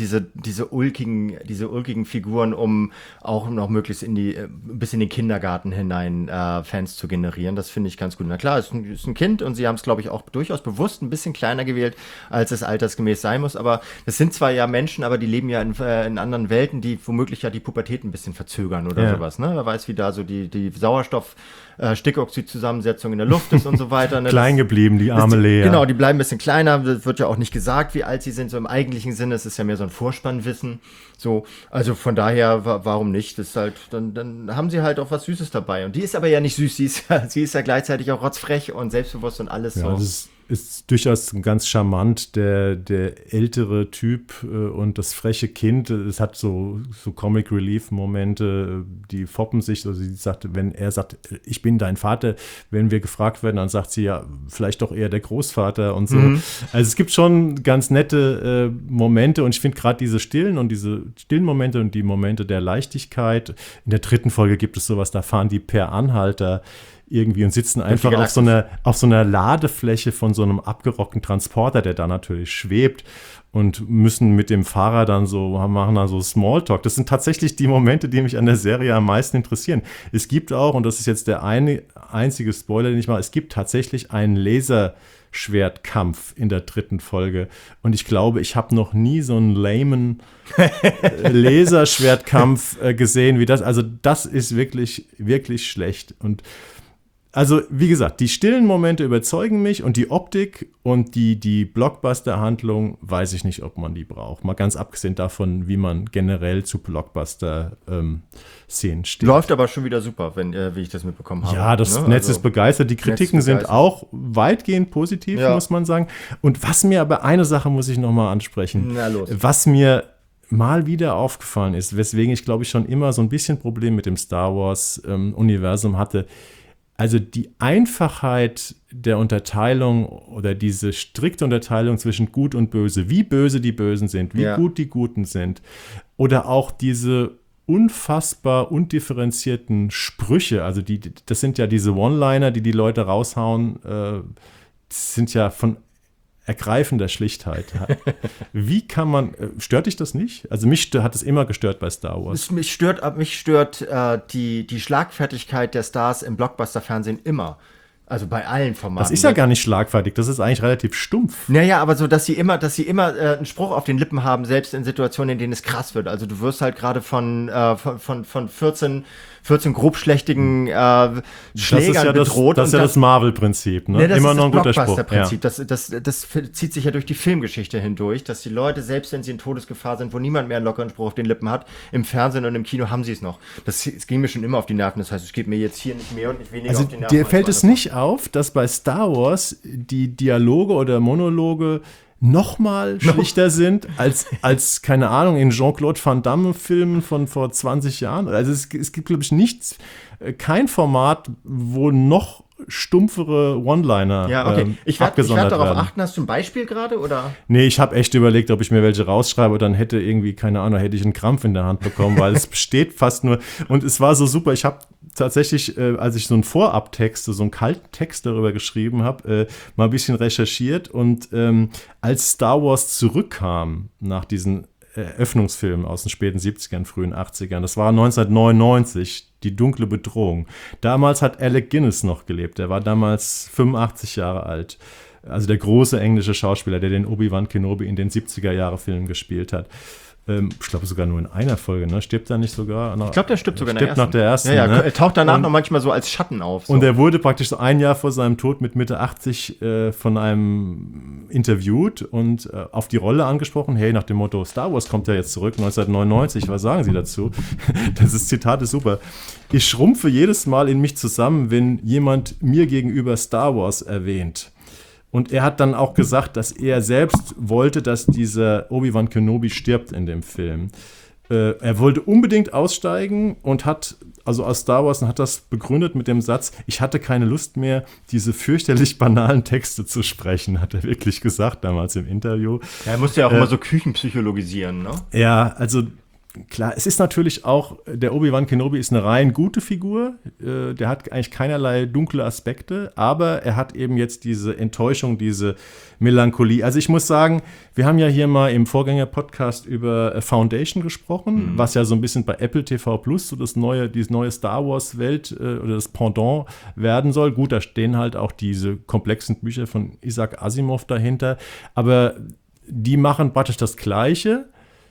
[SPEAKER 3] ulkigen Figuren, um auch noch möglichst bis in den Kindergarten hinein Fans zu generieren. Das finde ich ganz gut. Na klar, es ist ein Kind, und sie haben es, glaube ich, auch durchaus bewusst ein bisschen kleiner gewählt, als es altersgemäß sein muss. Aber das sind zwar ja Menschen, aber die leben ja in anderen Welten, die womöglich ja die Pubertät ein bisschen verzögern oder sowas. Ne? Wer weiß, wie da so die Stickoxid-Zusammensetzung in der Luft ist und so weiter. Ne?
[SPEAKER 2] Klein geblieben, die arme Lea.
[SPEAKER 3] Genau, die bleiben ein bisschen kleiner. Das wird ja auch nicht gesagt, wie alt sie sind, so im eigentlichen Sinne. Es ist ja mehr so ein Vorspannwissen. So, also von daher, warum nicht? Das ist halt, dann haben sie halt auch was Süßes dabei. Und die ist aber ja nicht süß, sie ist ja gleichzeitig auch rotzfrech und selbstbewusst und alles
[SPEAKER 2] ja,
[SPEAKER 3] so.
[SPEAKER 2] Das ist durchaus ganz charmant, der ältere Typ und das freche Kind. Es hat so Comic-Relief-Momente, die foppen sich. Also sie sagt, wenn er sagt, ich bin dein Vater, wenn wir gefragt werden, dann sagt sie ja, vielleicht doch eher der Großvater und so. Also es gibt schon ganz nette Momente, und ich finde gerade diese stillen Momente und die Momente der Leichtigkeit. In der 3. Folge gibt es sowas, da fahren die per Anhalter irgendwie und sitzen einfach auf so einer Ladefläche von so einem abgerockten Transporter, der da natürlich schwebt, und müssen mit dem Fahrer machen dann so Smalltalk. Das sind tatsächlich die Momente, die mich an der Serie am meisten interessieren. Es gibt auch, und das ist jetzt der einzige Spoiler, den ich mache, es gibt tatsächlich einen Laserschwertkampf in der 3. Folge. Und ich glaube, ich habe noch nie so einen lamen Laserschwertkampf gesehen wie das. Also das ist wirklich, wirklich schlecht. Und also, wie gesagt, die stillen Momente überzeugen mich, und die Optik und die Blockbuster-Handlung, weiß ich nicht, ob man die braucht. Mal ganz abgesehen davon, wie man generell zu Blockbuster-Szenen steht.
[SPEAKER 3] Läuft aber schon wieder super, wie ich das mitbekommen habe.
[SPEAKER 2] Ja, das Netz ist begeistert. Die Kritiken sind auch weitgehend positiv, muss man sagen. Und eine Sache muss ich noch mal ansprechen.
[SPEAKER 3] Na los.
[SPEAKER 2] Was mir mal wieder aufgefallen ist, weswegen ich, glaube ich, schon immer so ein bisschen Problem mit dem Star Wars-Universum hatte. Also die Einfachheit der Unterteilung oder diese strikte Unterteilung zwischen Gut und Böse, wie böse die Bösen sind, wie gut die Guten sind, oder auch diese unfassbar undifferenzierten Sprüche, also das sind ja diese One-Liner, die Leute raushauen, das sind ja von ergreifender Schlichtheit. Wie kann man, stört dich das nicht? Also mich hat es immer gestört bei Star Wars.
[SPEAKER 3] Mich stört die Schlagfertigkeit der Stars im Blockbuster-Fernsehen immer. Also bei allen Formaten.
[SPEAKER 2] Das ist ja gar nicht schlagfertig, das ist eigentlich relativ stumpf.
[SPEAKER 3] Naja, aber so, dass sie immer einen Spruch auf den Lippen haben, selbst in Situationen, in denen es krass wird. Also du wirst halt gerade von 14 grobschlächtigen Schlägern bedroht.
[SPEAKER 2] Das ist ja das Marvel-Prinzip, ne?
[SPEAKER 3] Das
[SPEAKER 2] immer
[SPEAKER 3] ist
[SPEAKER 2] noch ein
[SPEAKER 3] das
[SPEAKER 2] guter Spruch.
[SPEAKER 3] Blockbuster-Prinzip. Ja. Das zieht sich ja durch die Filmgeschichte hindurch, dass die Leute, selbst wenn sie in Todesgefahr sind, wo niemand mehr einen lockeren Spruch auf den Lippen hat, im Fernsehen und im Kino haben sie es noch. Es ging mir schon immer auf die Nerven. Das heißt, es geht mir jetzt hier nicht mehr und nicht weniger
[SPEAKER 2] auf
[SPEAKER 3] die Nerven.
[SPEAKER 2] Dir fällt es nicht auf, dass bei Star Wars die Dialoge oder Monologe noch mal schlichter sind als, keine Ahnung, in Jean-Claude Van Damme-Filmen von vor 20 Jahren. Also es gibt, glaube ich, kein Format, wo noch stumpfere One-Liner
[SPEAKER 3] Ich werde darauf
[SPEAKER 2] werden.
[SPEAKER 3] achten. Hast du ein Beispiel gerade, oder?
[SPEAKER 2] Nee, ich habe echt überlegt, ob ich mir welche rausschreibe, dann hätte ich einen Krampf in der Hand bekommen, weil es besteht fast nur, und es war so super, ich habe tatsächlich, als ich so einen Vorabtext, so einen kalten Text darüber geschrieben habe, mal ein bisschen recherchiert. Und als Star Wars zurückkam nach diesen Eröffnungsfilmen aus den späten 70ern, frühen 80ern, das war 1999, Die dunkle Bedrohung. Damals hat Alec Guinness noch gelebt. Der war damals 85 Jahre alt. Also der große englische Schauspieler, der den Obi-Wan Kenobi in den 70er-Jahre-Filmen gespielt hat. Ich glaube sogar nur in einer Folge, ne? Stirbt er nicht sogar?
[SPEAKER 3] Ich glaube, der stirbt sogar
[SPEAKER 2] nach der ersten.
[SPEAKER 3] Ja,
[SPEAKER 2] ne?
[SPEAKER 3] Er taucht danach noch manchmal so als Schatten auf. So.
[SPEAKER 2] Und er wurde praktisch so ein Jahr vor seinem Tod mit Mitte 80 von einem interviewt und auf die Rolle angesprochen. Hey, nach dem Motto, Star Wars kommt ja jetzt zurück, 1999, was sagen Sie dazu? Das Zitat ist super. Ich schrumpfe jedes Mal in mich zusammen, wenn jemand mir gegenüber Star Wars erwähnt. Und er hat dann auch gesagt, dass er selbst wollte, dass dieser Obi-Wan Kenobi stirbt in dem Film. Er wollte unbedingt aussteigen und hat, also aus Star Wars, und hat das begründet mit dem Satz, ich hatte keine Lust mehr, diese fürchterlich banalen Texte zu sprechen, hat er wirklich gesagt damals im Interview.
[SPEAKER 3] Ja, er musste ja auch immer so küchenpsychologisieren, ne?
[SPEAKER 2] Ja, also klar, es ist natürlich auch, der Obi-Wan Kenobi ist eine rein gute Figur, der hat eigentlich keinerlei dunkle Aspekte, aber er hat eben jetzt diese Enttäuschung, diese Melancholie. Also ich muss sagen, wir haben ja hier mal im Vorgänger-Podcast über Foundation gesprochen, was ja so ein bisschen bei Apple TV Plus so diese neue Star Wars-Welt oder das Pendant werden soll. Gut, da stehen halt auch diese komplexen Bücher von Isaac Asimov dahinter, aber die machen praktisch das Gleiche,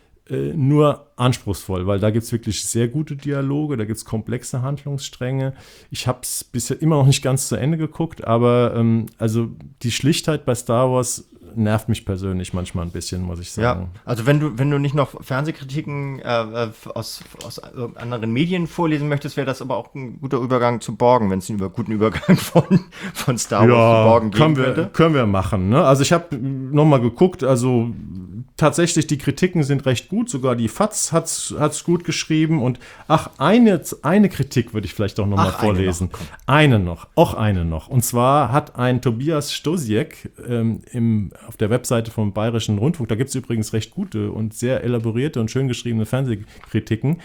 [SPEAKER 2] nur anspruchsvoll, weil da gibt es wirklich sehr gute Dialoge, da gibt es komplexe Handlungsstränge. Ich habe es bisher immer noch nicht ganz zu Ende geguckt, aber also die Schlichtheit bei Star Wars nervt mich persönlich manchmal ein bisschen, muss ich sagen.
[SPEAKER 3] Ja, also wenn du nicht noch Fernsehkritiken aus anderen Medien vorlesen möchtest, wäre das aber auch ein guter Übergang zu Borgen, wenn es einen guten Übergang von Star Wars zu Borgen geben könnte.
[SPEAKER 2] Können wir machen. Ne? Also ich habe nochmal geguckt, also tatsächlich, die Kritiken sind recht gut, sogar die FAZ hat's gut geschrieben und eine Kritik würde ich vielleicht doch nochmal vorlesen. Eine noch. Und zwar hat ein Tobias Stosiek auf der Webseite vom Bayerischen Rundfunk, da gibt es übrigens recht gute und sehr elaborierte und schön geschriebene Fernsehkritiken,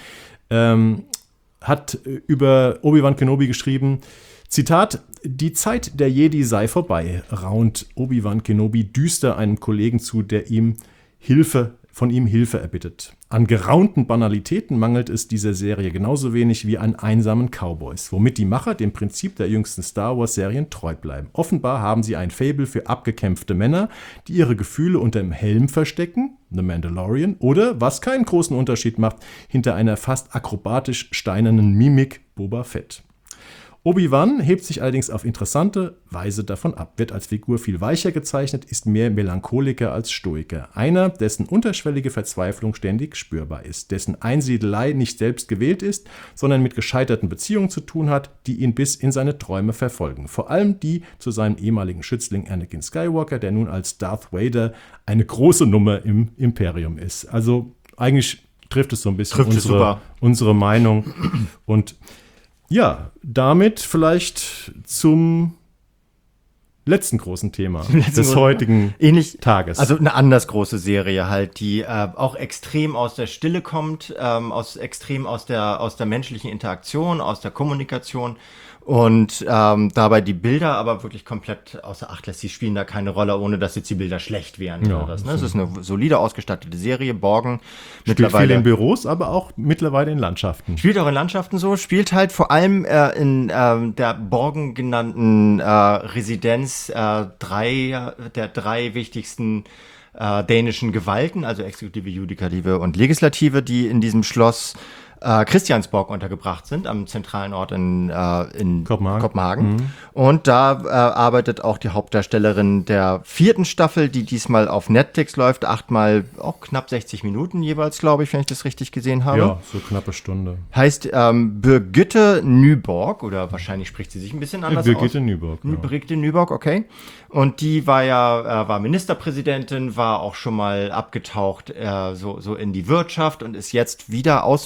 [SPEAKER 2] hat über Obi-Wan Kenobi geschrieben, Zitat, die Zeit der Jedi sei vorbei, raunt Obi-Wan Kenobi düster einem Kollegen zu, der von ihm Hilfe erbittet. An geraunten Banalitäten mangelt es dieser Serie genauso wenig wie an einsamen Cowboys, womit die Macher dem Prinzip der jüngsten Star-Wars-Serien treu bleiben. Offenbar haben sie ein Faible für abgekämpfte Männer, die ihre Gefühle unter dem Helm verstecken, The Mandalorian, oder, was keinen großen Unterschied macht, hinter einer fast akrobatisch steinernen Mimik Boba Fett. Obi-Wan hebt sich allerdings auf interessante Weise davon ab, wird als Figur viel weicher gezeichnet, ist mehr Melancholiker als Stoiker. Einer, dessen unterschwellige Verzweiflung ständig spürbar ist, dessen Einsiedelei nicht selbst gewählt ist, sondern mit gescheiterten Beziehungen zu tun hat, die ihn bis in seine Träume verfolgen. Vor allem die zu seinem ehemaligen Schützling Anakin Skywalker, der nun als Darth Vader eine große Nummer im Imperium ist. Also eigentlich trifft es so ein bisschen unsere Meinung und ja, damit vielleicht zum letzten großen Thema des heutigen Tages.
[SPEAKER 3] Also eine anders große Serie halt, die auch extrem aus der Stille kommt, extrem aus der menschlichen Interaktion, aus der Kommunikation und dabei die Bilder aber wirklich komplett außer Acht lässt. Sie spielen da keine Rolle, ohne dass jetzt die Bilder schlecht wären.
[SPEAKER 2] Ja,
[SPEAKER 3] oder das, ne? Es ist eine solide ausgestattete Serie, Borgen.
[SPEAKER 2] Spielt viel in Büros, aber auch mittlerweile in Landschaften.
[SPEAKER 3] Spielt auch in Landschaften so, spielt halt vor allem in der Borgen genannten Residenz der drei wichtigsten dänischen Gewalten, also Exekutive, Judikative und Legislative, die in diesem Schloss Christiansborg untergebracht sind, am zentralen Ort in Kopenhagen. Mhm. Und da arbeitet auch die Hauptdarstellerin der 4. Staffel, die diesmal auf Netflix läuft, 8-mal auch knapp 60 Minuten jeweils, glaube ich, wenn ich das richtig gesehen habe.
[SPEAKER 2] Ja, so knappe Stunde.
[SPEAKER 3] Heißt Birgitte Nyborg, oder wahrscheinlich spricht sie sich ein bisschen anders
[SPEAKER 2] Birgitte
[SPEAKER 3] aus.
[SPEAKER 2] Nyborg. Ja.
[SPEAKER 3] Birgitte Nyborg, okay. Und die war Ministerpräsidentin, war auch schon mal abgetaucht so in die Wirtschaft und ist jetzt wieder Außenministerin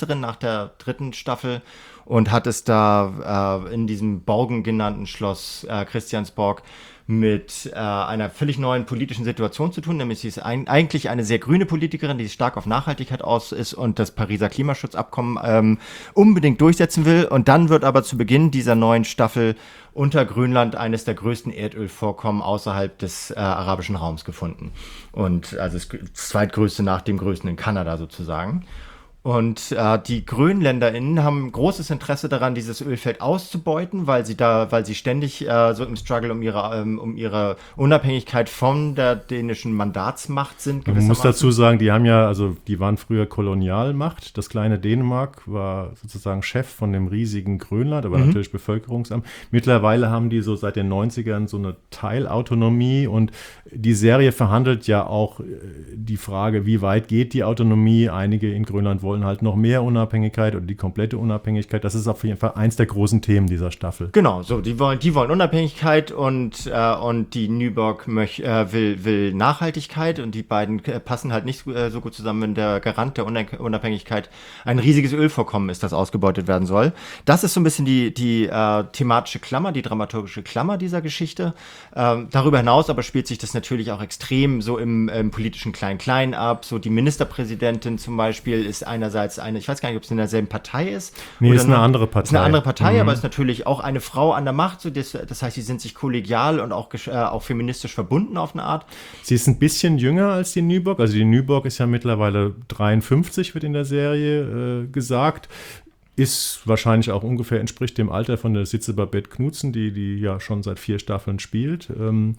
[SPEAKER 3] drin nach der 3. Staffel und hat es da in diesem Borgen genannten Schloss Christiansborg mit einer völlig neuen politischen Situation zu tun, nämlich sie ist eigentlich eine sehr grüne Politikerin, die stark auf Nachhaltigkeit aus ist und das Pariser Klimaschutzabkommen unbedingt durchsetzen will. Und dann wird aber zu Beginn dieser neuen Staffel unter Grönland eines der größten Erdölvorkommen außerhalb des arabischen Raums gefunden. Und also das zweitgrößte nach dem größten in Kanada sozusagen. Und die GrönländerInnen haben großes Interesse daran, dieses Ölfeld auszubeuten, weil sie ständig so im Struggle um ihre Unabhängigkeit von der dänischen Mandatsmacht sind.
[SPEAKER 2] Man muss dazu sagen, die waren früher Kolonialmacht. Das kleine Dänemark war sozusagen Chef von dem riesigen Grönland, aber natürlich Bevölkerungsamt. Mittlerweile haben die so seit den 90ern so eine Teilautonomie und die Serie verhandelt ja auch die Frage, wie weit geht die Autonomie? Einige in Grönland wollen halt noch mehr Unabhängigkeit oder die komplette Unabhängigkeit. Das ist auf jeden Fall eins der großen Themen dieser Staffel.
[SPEAKER 3] Genau, so die wollen Unabhängigkeit und die Nyborg will Nachhaltigkeit und die beiden passen halt nicht so gut zusammen, wenn der Garant der Unabhängigkeit ein riesiges Ölvorkommen ist, das ausgebeutet werden soll. Das ist so ein bisschen die thematische Klammer, die dramaturgische Klammer dieser Geschichte. Darüber hinaus aber spielt sich das natürlich auch extrem so im politischen Klein-Klein ab. So die Ministerpräsidentin zum Beispiel ist einerseits ich weiß gar nicht, ob es in derselben Partei ist.
[SPEAKER 2] Nee, ist eine andere Partei.
[SPEAKER 3] Ist eine andere Partei, aber ist natürlich auch eine Frau an der Macht. So das heißt, sie sind sich kollegial und auch feministisch verbunden auf eine Art.
[SPEAKER 2] Sie ist ein bisschen jünger als die Nyborg. Also die Nyborg ist ja mittlerweile 53, wird in der Serie gesagt. Ist wahrscheinlich auch ungefähr, entspricht dem Alter von der Sitze Babette Knudsen, die ja schon seit 4 Staffeln spielt.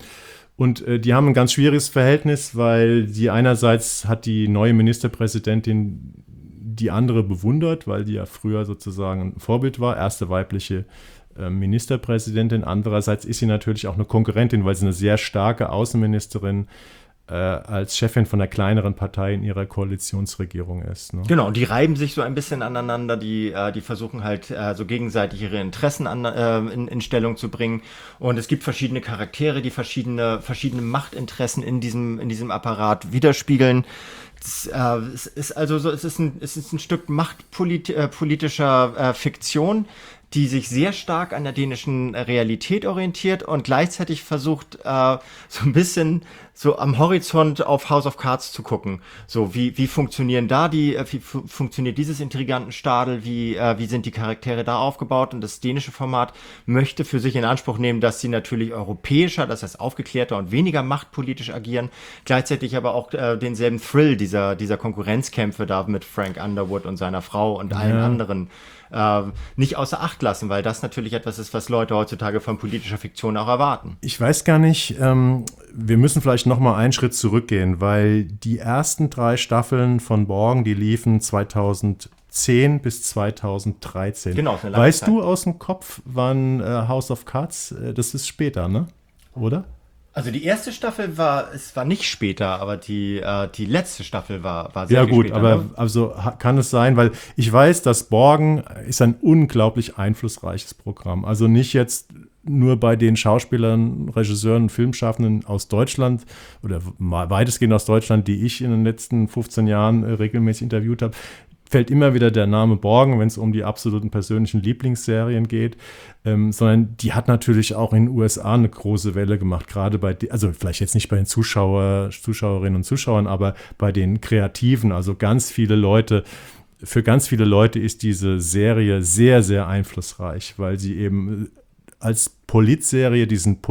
[SPEAKER 2] Und die haben ein ganz schwieriges Verhältnis, weil sie einerseits hat die neue Ministerpräsidentin die andere bewundert, weil die ja früher sozusagen ein Vorbild war, erste weibliche Ministerpräsidentin. Andererseits ist sie natürlich auch eine Konkurrentin, weil sie eine sehr starke Außenministerin als Chefin von einer kleineren Partei in ihrer Koalitionsregierung ist. Ne?
[SPEAKER 3] Genau, und die reiben sich so ein bisschen aneinander, die versuchen halt so gegenseitig ihre Interessen in Stellung zu bringen. Und es gibt verschiedene Charaktere, die verschiedene Machtinteressen in diesem Apparat widerspiegeln. Es ist also so, es ist ein Stück machtpolitischer Fiktion, die sich sehr stark an der dänischen Realität orientiert und gleichzeitig versucht, so ein bisschen so am Horizont auf House of Cards zu gucken. So, wie funktionieren da wie funktioniert dieses Intrigantenstadel, wie sind die Charaktere da aufgebaut? Und das dänische Format möchte für sich in Anspruch nehmen, dass sie natürlich europäischer, das heißt aufgeklärter und weniger machtpolitisch agieren, gleichzeitig aber auch denselben Thrill dieser Konkurrenzkämpfe da mit Frank Underwood und seiner Frau und allen anderen nicht außer Acht lassen, weil das natürlich etwas ist, was Leute heutzutage von politischer Fiktion auch erwarten.
[SPEAKER 2] Ich weiß gar nicht, wir müssen vielleicht noch mal einen Schritt zurückgehen, weil die ersten 3 Staffeln von Borgen, die liefen 2010 bis 2013.
[SPEAKER 3] Genau, ist eine lange
[SPEAKER 2] Weißt
[SPEAKER 3] Zeit.
[SPEAKER 2] du aus dem Kopf, wann House of Cards, das ist später, ne? Oder?
[SPEAKER 3] Also die erste Staffel war nicht später, aber die letzte Staffel war sehr
[SPEAKER 2] Ja
[SPEAKER 3] viel
[SPEAKER 2] gut,
[SPEAKER 3] später.
[SPEAKER 2] aber
[SPEAKER 3] Ne?
[SPEAKER 2] also kann es sein, weil ich weiß, dass Borgen ist ein unglaublich einflussreiches Programm. Also nicht jetzt nur bei den Schauspielern, Regisseuren, Filmschaffenden aus Deutschland oder weitestgehend aus Deutschland, die ich in den letzten 15 Jahren regelmäßig interviewt habe, fällt immer wieder der Name Borgen, wenn es um die absoluten persönlichen Lieblingsserien geht, sondern die hat natürlich auch in den USA eine große Welle gemacht, gerade also vielleicht jetzt nicht bei den Zuschauerinnen und Zuschauern, aber bei den Kreativen, also für ganz viele Leute ist diese Serie sehr, sehr einflussreich, weil sie eben als Politserie diesen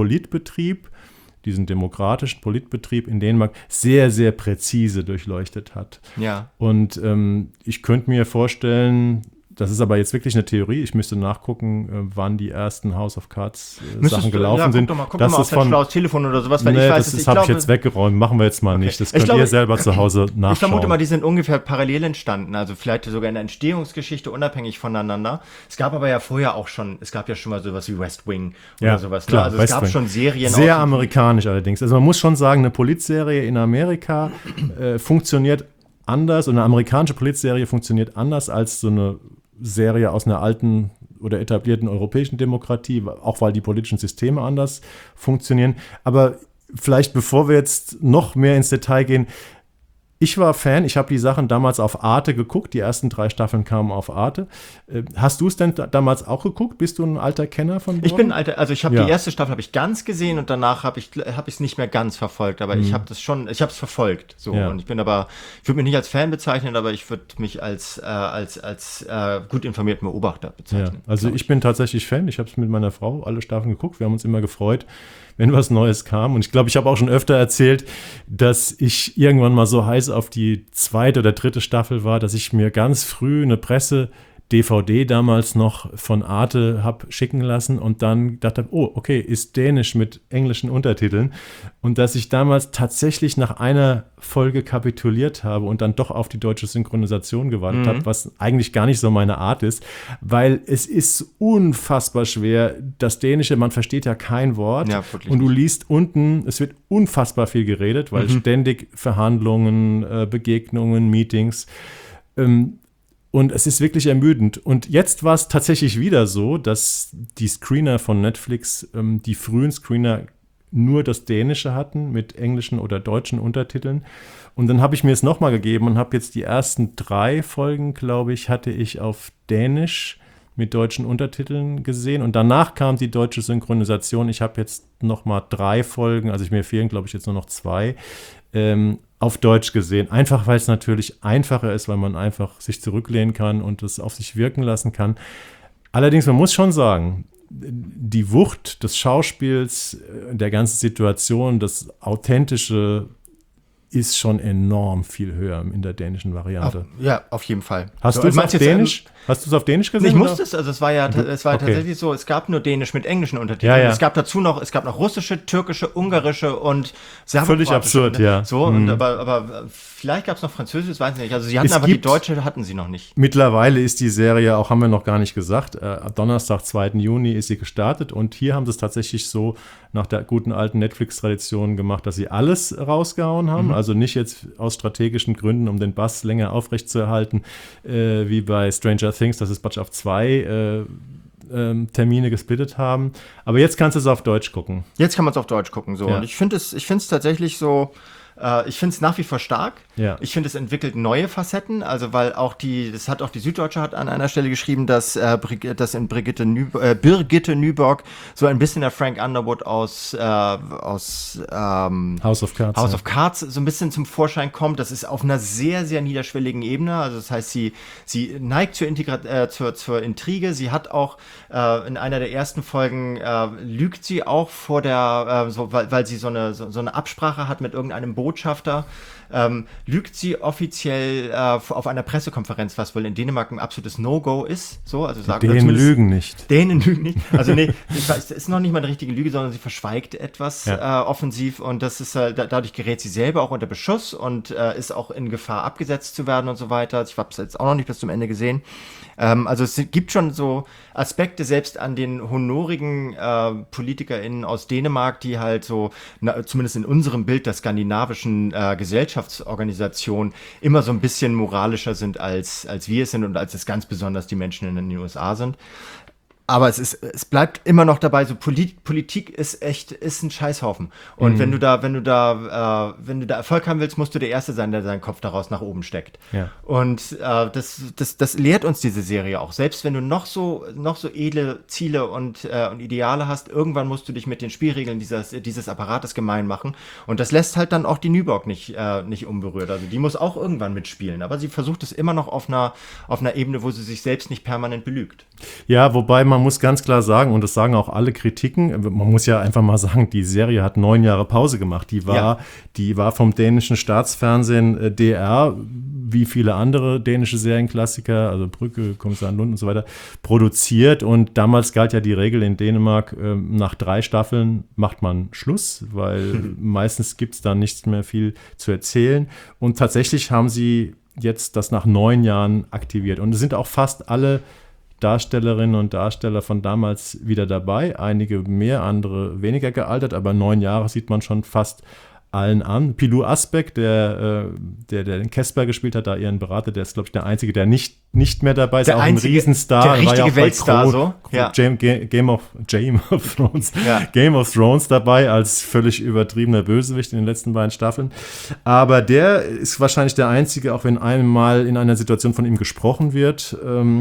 [SPEAKER 2] demokratischen Politbetrieb in Dänemark sehr, sehr präzise durchleuchtet hat.
[SPEAKER 3] Ja.
[SPEAKER 2] Und ich könnte mir vorstellen, das ist aber jetzt wirklich eine Theorie, ich müsste nachgucken, wann die ersten House of Cards Sachen gelaufen sind.
[SPEAKER 3] Guck doch mal auf dein schlaues Telefon oder sowas, weil
[SPEAKER 2] nee,
[SPEAKER 3] ich weiß,
[SPEAKER 2] das habe ich jetzt weggeräumt, machen wir jetzt mal nicht. Das könnt ihr selber zu Hause nachschauen.
[SPEAKER 3] Ich vermute mal, die sind ungefähr parallel entstanden, also vielleicht sogar in der Entstehungsgeschichte unabhängig voneinander. Es gab aber ja vorher auch schon, mal sowas wie West Wing oder sowas.
[SPEAKER 2] Klar,
[SPEAKER 3] also es gab schon Serien.
[SPEAKER 2] Sehr amerikanisch allerdings. Also man muss schon sagen, eine Politserie in Amerika funktioniert anders und eine amerikanische Politserie funktioniert anders als so eine Serie aus einer alten oder etablierten europäischen Demokratie, auch weil die politischen Systeme anders funktionieren. Aber vielleicht, bevor wir jetzt noch mehr ins Detail gehen, Ich war Fan, ich habe die Sachen damals auf Arte geguckt, die ersten 3 Staffeln kamen auf Arte. Hast du es denn damals auch geguckt? Bist du ein alter Kenner von Borgen?
[SPEAKER 3] Ich bin ein alter, also ich habe die erste Staffel ich ganz gesehen und danach habe ich es nicht mehr ganz verfolgt, aber ich habe es verfolgt. So. Und ich würde mich nicht als Fan bezeichnen, aber ich würde mich als gut informierten Beobachter bezeichnen.
[SPEAKER 2] Ja, also ich bin tatsächlich Fan, ich habe es mit meiner Frau alle Staffeln geguckt, wir haben uns immer gefreut, wenn was Neues kam. Und ich glaube, ich habe auch schon öfter erzählt, dass ich irgendwann mal so heiß auf die 2. oder 3. Staffel war, dass ich mir ganz früh eine Presse-DVD damals noch von Arte habe schicken lassen und dann dachte, oh, okay, ist Dänisch mit englischen Untertiteln. Und dass ich damals tatsächlich nach einer Folge kapituliert habe und dann doch auf die deutsche Synchronisation gewartet habe, was eigentlich gar nicht so meine Art ist, weil es ist unfassbar schwer. Das Dänische, man versteht ja kein Wort und du liest unten, es wird unfassbar viel geredet, weil ständig Verhandlungen, Begegnungen, Meetings und es ist wirklich ermüdend. Und jetzt war es tatsächlich wieder so, dass die Screener von Netflix, die frühen Screener, nur das Dänische hatten mit englischen oder deutschen Untertiteln. Und dann habe ich mir es nochmal gegeben und habe jetzt die ersten 3 Folgen, glaube ich, hatte ich auf Dänisch mit deutschen Untertiteln gesehen. Und danach kam die deutsche Synchronisation. Ich habe jetzt nochmal 3 Folgen, also mir fehlen, glaube ich, jetzt nur noch 2, auf Deutsch gesehen. Einfach, weil es natürlich einfacher ist, weil man einfach sich zurücklehnen kann und es auf sich wirken lassen kann. Allerdings, man muss schon sagen, die Wucht des Schauspiels, der ganzen Situation, das Authentische ist schon enorm viel höher in der dänischen Variante.
[SPEAKER 3] Auf jeden Fall.
[SPEAKER 2] Hast du es auf Dänisch? Hast du es auf Dänisch gesehen?
[SPEAKER 3] Ich musste es, also es war tatsächlich so, es gab nur Dänisch mit englischen Untertiteln.
[SPEAKER 2] Ja.
[SPEAKER 3] Es gab noch russische, türkische, ungarische und
[SPEAKER 2] völlig absurd, ja.
[SPEAKER 3] So, und aber vielleicht gab es noch Französisch, das weiß ich nicht. Also sie hatten die deutsche hatten sie noch nicht.
[SPEAKER 2] Mittlerweile ist die Serie, auch haben wir noch gar nicht gesagt, ab Donnerstag, 2. Juni ist sie gestartet und hier haben sie es tatsächlich so nach der guten alten Netflix-Tradition gemacht, dass sie alles rausgehauen haben. Also nicht jetzt aus strategischen Gründen, um den Bass länger aufrechtzuerhalten, wie bei Stranger Things, dass es auf 2 Termine gesplittet haben. Aber jetzt kannst du es auf Deutsch gucken.
[SPEAKER 3] Jetzt kann man es auf Deutsch gucken. So.
[SPEAKER 2] Ja.
[SPEAKER 3] Und ich finde es tatsächlich so, ich finde es nach wie vor stark.
[SPEAKER 2] Ja.
[SPEAKER 3] Ich finde, es entwickelt neue Facetten, also weil die Süddeutsche hat an einer Stelle geschrieben, dass in Birgitte Nyborg so ein bisschen der Frank Underwood aus House of Cards so ein bisschen zum Vorschein kommt. Das ist auf einer sehr, sehr niederschwelligen Ebene. Also das heißt, sie neigt zur Intrige. Sie hat auch in einer der ersten Folgen lügt sie auch vor der, weil sie so eine Absprache hat mit irgendeinem Botschafter. Lügt sie offiziell auf einer Pressekonferenz, was wohl in Dänemark ein absolutes No-Go ist. So, also
[SPEAKER 2] Dänen lügen nicht.
[SPEAKER 3] Dänen lügen nicht. Also nee, es ist noch nicht mal eine richtige Lüge, sondern sie verschweigt etwas offensiv und das ist dadurch gerät sie selber auch unter Beschuss und ist auch in Gefahr, abgesetzt zu werden und so weiter. Ich habe es jetzt auch noch nicht bis zum Ende gesehen. Also es gibt schon so Aspekte, selbst an den honorigen PolitikerInnen aus Dänemark, die halt so, zumindest in unserem Bild der skandinavischen Gesellschaftsorganisation, immer so ein bisschen moralischer sind, als wir es sind und als es ganz besonders die Menschen in den USA sind. Aber es bleibt immer noch dabei, so Politik ist ein Scheißhaufen. Und wenn du da Erfolg haben willst, musst du der Erste sein, der seinen Kopf daraus nach oben steckt. Ja. Und das lehrt uns diese Serie auch. Selbst wenn du noch so edle Ziele und Ideale hast, irgendwann musst du dich mit den Spielregeln dieses Apparates gemein machen. Und das lässt halt dann auch die Nyborg nicht unberührt. Also die muss auch irgendwann mitspielen. Aber sie versucht es immer noch auf einer Ebene, wo sie sich selbst nicht permanent belügt.
[SPEAKER 2] Ja, wobei man muss ganz klar sagen, und das sagen auch alle Kritiken, man muss ja einfach mal sagen, die Serie hat 9 Jahre Pause gemacht. Die war vom dänischen Staatsfernsehen DR, wie viele andere dänische Serienklassiker, also Brücke, Kommissar Lund und so weiter, produziert. Und damals galt ja die Regel in Dänemark, nach 3 Staffeln macht man Schluss, weil meistens gibt es da nichts mehr viel zu erzählen. Und tatsächlich haben sie jetzt das nach 9 Jahren aktiviert. Und es sind auch fast alle Darstellerinnen und Darsteller von damals wieder dabei. Einige mehr, andere weniger gealtert, aber 9 Jahre sieht man schon fast allen an. Pilou Asbæk, der den Casper gespielt hat, da ihren Berater, der ist, glaube ich, der Einzige, der nicht mehr dabei ist.
[SPEAKER 3] Der
[SPEAKER 2] auch
[SPEAKER 3] einzige,
[SPEAKER 2] ein Riesenstar.
[SPEAKER 3] der richtige
[SPEAKER 2] war ja auch
[SPEAKER 3] Weltstar, so.
[SPEAKER 2] Ja. Game of Thrones. Ja. Game of Thrones dabei als völlig übertriebener Bösewicht in den letzten beiden Staffeln. Aber der ist wahrscheinlich der Einzige, auch wenn einmal in einer Situation von ihm gesprochen wird,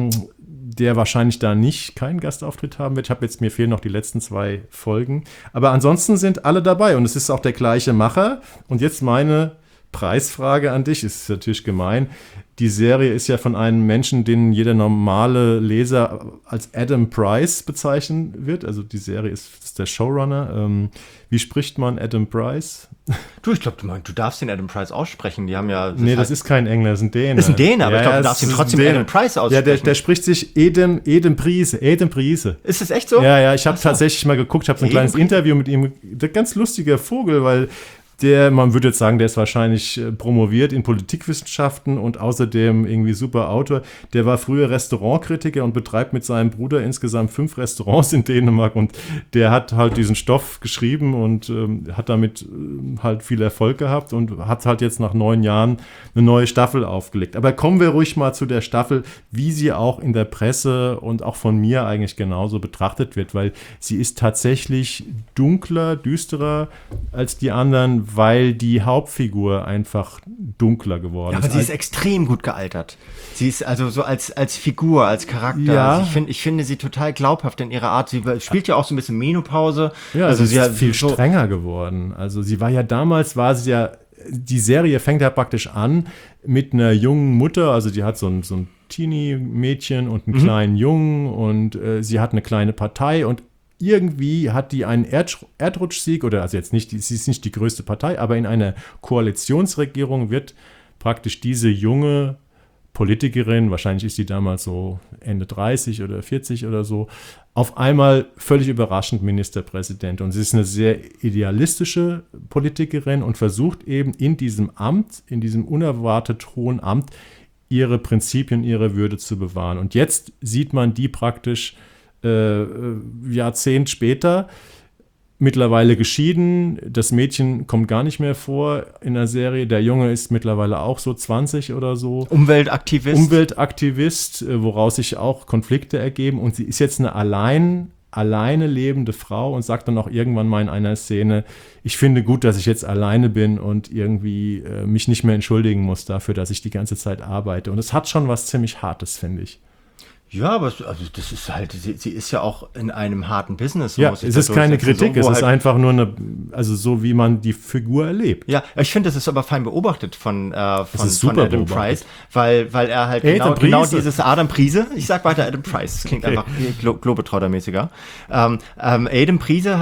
[SPEAKER 2] der wahrscheinlich da keinen Gastauftritt haben wird. Mir fehlen noch die letzten 2 Folgen. Aber ansonsten sind alle dabei und es ist auch der gleiche Macher. Und jetzt meine Preisfrage an dich, ist natürlich gemein. Die Serie ist ja von einem Menschen, den jeder normale Leser als Adam Price bezeichnen wird. Also die Serie ist der Showrunner. Wie spricht man Adam Price?
[SPEAKER 3] Du, ich glaube, du darfst den Adam Price aussprechen. Die haben ja...
[SPEAKER 2] Das ist kein Engländer, das ist ein Däne.
[SPEAKER 3] Das ist ein Däne, aber ich glaube, du darfst ihn trotzdem Adam Price aussprechen.
[SPEAKER 2] Ja, der spricht sich Edem Priese.
[SPEAKER 3] Ist das echt so?
[SPEAKER 2] Ja, ich habe tatsächlich mal geguckt, ich habe so ein kleines Interview mit ihm. Der ganz lustiger Vogel, weil man würde jetzt sagen, der ist wahrscheinlich promoviert in Politikwissenschaften und außerdem irgendwie super Autor. Der war früher Restaurantkritiker und betreibt mit seinem Bruder insgesamt 5 Restaurants in Dänemark und der hat halt diesen Stoff geschrieben und hat damit halt viel Erfolg gehabt und hat halt jetzt nach 9 Jahren eine neue Staffel aufgelegt. Aber kommen wir ruhig mal zu der Staffel, wie sie auch in der Presse und auch von mir eigentlich genauso betrachtet wird, weil sie ist tatsächlich dunkler, düsterer als die anderen, weil die Hauptfigur einfach dunkler geworden ist.
[SPEAKER 3] Ja, aber sie ist extrem gut gealtert. Sie ist also so als Figur, als Charakter.
[SPEAKER 2] Ja.
[SPEAKER 3] Also ich finde sie total glaubhaft in ihrer Art. Sie spielt ja auch so ein bisschen Menopause.
[SPEAKER 2] Ja, also sie ist viel strenger geworden. Also sie war ja damals, die Serie fängt ja praktisch an mit einer jungen Mutter, also die hat so ein Teenie-Mädchen und einen kleinen Jungen und sie hat eine kleine Partei und irgendwie hat die einen Erdrutschsieg, oder also jetzt nicht, sie ist nicht die größte Partei, aber in einer Koalitionsregierung wird praktisch diese junge Politikerin, wahrscheinlich ist die damals so Ende 30 oder 40 oder so, auf einmal völlig überraschend Ministerpräsident. Und sie ist eine sehr idealistische Politikerin und versucht eben in diesem Amt, in diesem unerwartet hohen Amt, ihre Prinzipien, ihre Würde zu bewahren. Und jetzt sieht man die praktisch Jahrzehnt später, mittlerweile geschieden, das Mädchen kommt gar nicht mehr vor in der Serie, der Junge ist mittlerweile auch so 20 oder so. Umweltaktivist, woraus sich auch Konflikte ergeben und sie ist jetzt eine alleine lebende Frau und sagt dann auch irgendwann mal in einer Szene, ich finde gut, dass ich jetzt alleine bin und irgendwie mich nicht mehr entschuldigen muss dafür, dass ich die ganze Zeit arbeite. Und es hat schon was ziemlich Hartes, finde ich.
[SPEAKER 3] Ja, aber das ist halt, sie ist ja auch in einem harten Business.
[SPEAKER 2] Ja, es ist keine Kritik, es ist einfach nur so wie man die Figur erlebt.
[SPEAKER 3] Ja, ich finde, das ist aber fein beobachtet von Adam Price, weil er halt genau dieses Adam Priese, ich sag weiter Adam Price, das klingt einfach Globetrotter-mäßiger. Adam Priese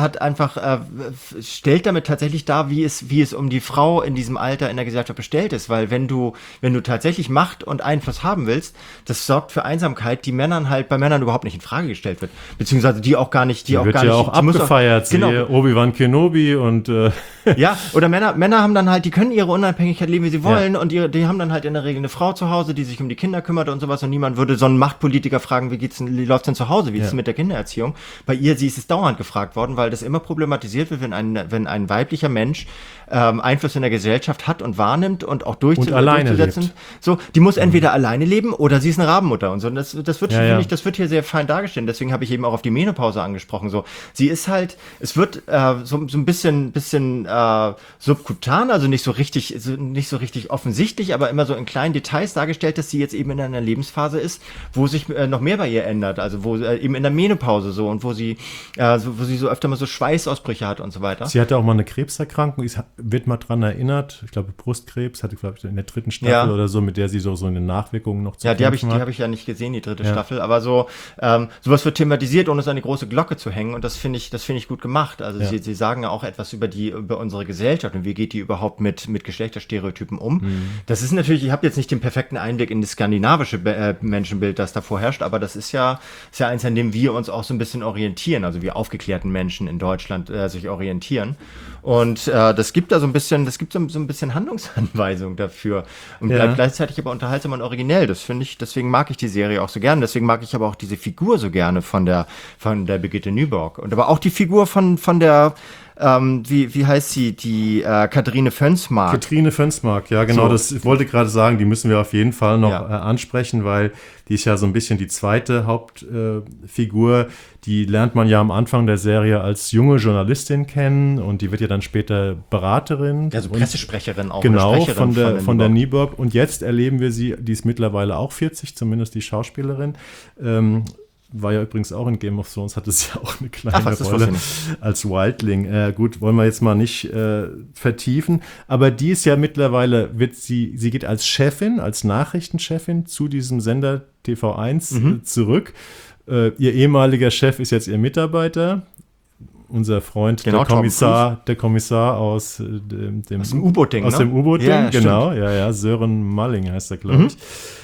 [SPEAKER 3] stellt damit tatsächlich dar, wie es um die Frau in diesem Alter in der Gesellschaft bestellt ist, weil wenn du tatsächlich Macht und Einfluss haben willst, das sorgt für Einsamkeit, die bei Männern überhaupt nicht in Frage gestellt wird. Beziehungsweise die auch gar nicht. Die
[SPEAKER 2] wird ja auch abgefeiert. Genau. Obi-Wan Kenobi und
[SPEAKER 3] ja, oder Männer haben dann halt, die können ihre Unabhängigkeit leben, wie sie wollen und die haben dann halt in der Regel eine Frau zu Hause, die sich um die Kinder kümmert und sowas und niemand würde so einen Machtpolitiker fragen, wie läuft's denn zu Hause, wie ist es mit der Kindererziehung? Bei ihr, sie ist es dauernd gefragt worden, weil das immer problematisiert wird, wenn ein weiblicher Mensch Einfluss in der Gesellschaft hat und wahrnimmt und auch durchzusetzen.
[SPEAKER 2] Lebt.
[SPEAKER 3] So, die muss entweder alleine leben oder sie ist eine Rabenmutter und so. Das wird, finde ich, das wird hier sehr fein dargestellt. Deswegen habe ich eben auch auf die Menopause angesprochen. So, sie ist halt, es wird so ein bisschen subkutan, also nicht so richtig offensichtlich, aber immer so in kleinen Details dargestellt, dass sie jetzt eben in einer Lebensphase ist, wo sich noch mehr bei ihr ändert. Also wo eben in der Menopause so und wo sie so öfter mal so Schweißausbrüche hat und so weiter.
[SPEAKER 2] Sie hatte auch mal eine Krebserkrankung, wird mal dran erinnert. Ich glaube, Brustkrebs hatte, glaube ich, in der 3. Staffel oder so, mit der sie so in den Nachwirkungen noch zu kämpfen hat.
[SPEAKER 3] Die habe ich ja nicht gesehen, die 3. Staffel, aber sowas wird thematisiert, ohne es an eine große Glocke zu hängen und das finde ich gut gemacht. Also sie sagen ja auch etwas über unsere Gesellschaft und wie geht die überhaupt mit Geschlechterstereotypen um. Das ist natürlich, ich habe jetzt nicht den perfekten Einblick in das skandinavische Menschenbild, das da vorherrscht, aber das ist ja eins, an dem wir uns auch so ein bisschen orientieren, also wir aufgeklärten Menschen in Deutschland sich orientieren. Und das gibt so ein bisschen Handlungsanweisung dafür und bleibt gleichzeitig aber unterhaltsam und originell. Das finde ich, deswegen mag ich die Serie auch so gerne. Deswegen mag ich aber auch diese Figur so gerne von der Birgitte Nyborg und aber auch die Figur von der wie heißt sie? Die Katharine Fönsmark.
[SPEAKER 2] Katharine Fönsmark, ja genau, ich wollte gerade sagen, die müssen wir auf jeden Fall noch ansprechen, weil die ist ja so ein bisschen die zweite Hauptfigur. Die lernt man ja am Anfang der Serie als junge Journalistin kennen und die wird ja dann später Beraterin.
[SPEAKER 3] Also Pressesprecherin auch.
[SPEAKER 2] Genau, von der Nyborg. Und jetzt erleben wir sie, die ist mittlerweile auch 40, zumindest die Schauspielerin. War ja übrigens auch in Game of Thrones, hatte sie ja auch eine kleine Rolle als Wildling. Gut, wollen wir jetzt mal nicht vertiefen. Aber die ist ja mittlerweile, sie geht als Chefin, als Nachrichtenchefin zu diesem Sender TV1 zurück. Ihr ehemaliger Chef ist jetzt ihr Mitarbeiter. Unser Freund,
[SPEAKER 3] genau,
[SPEAKER 2] der Kommissar aus dem
[SPEAKER 3] U-Boot-Ding,
[SPEAKER 2] aus dem U-Boot-Ding,
[SPEAKER 3] ja,
[SPEAKER 2] genau, ja, Sören Malling heißt er, glaube ich.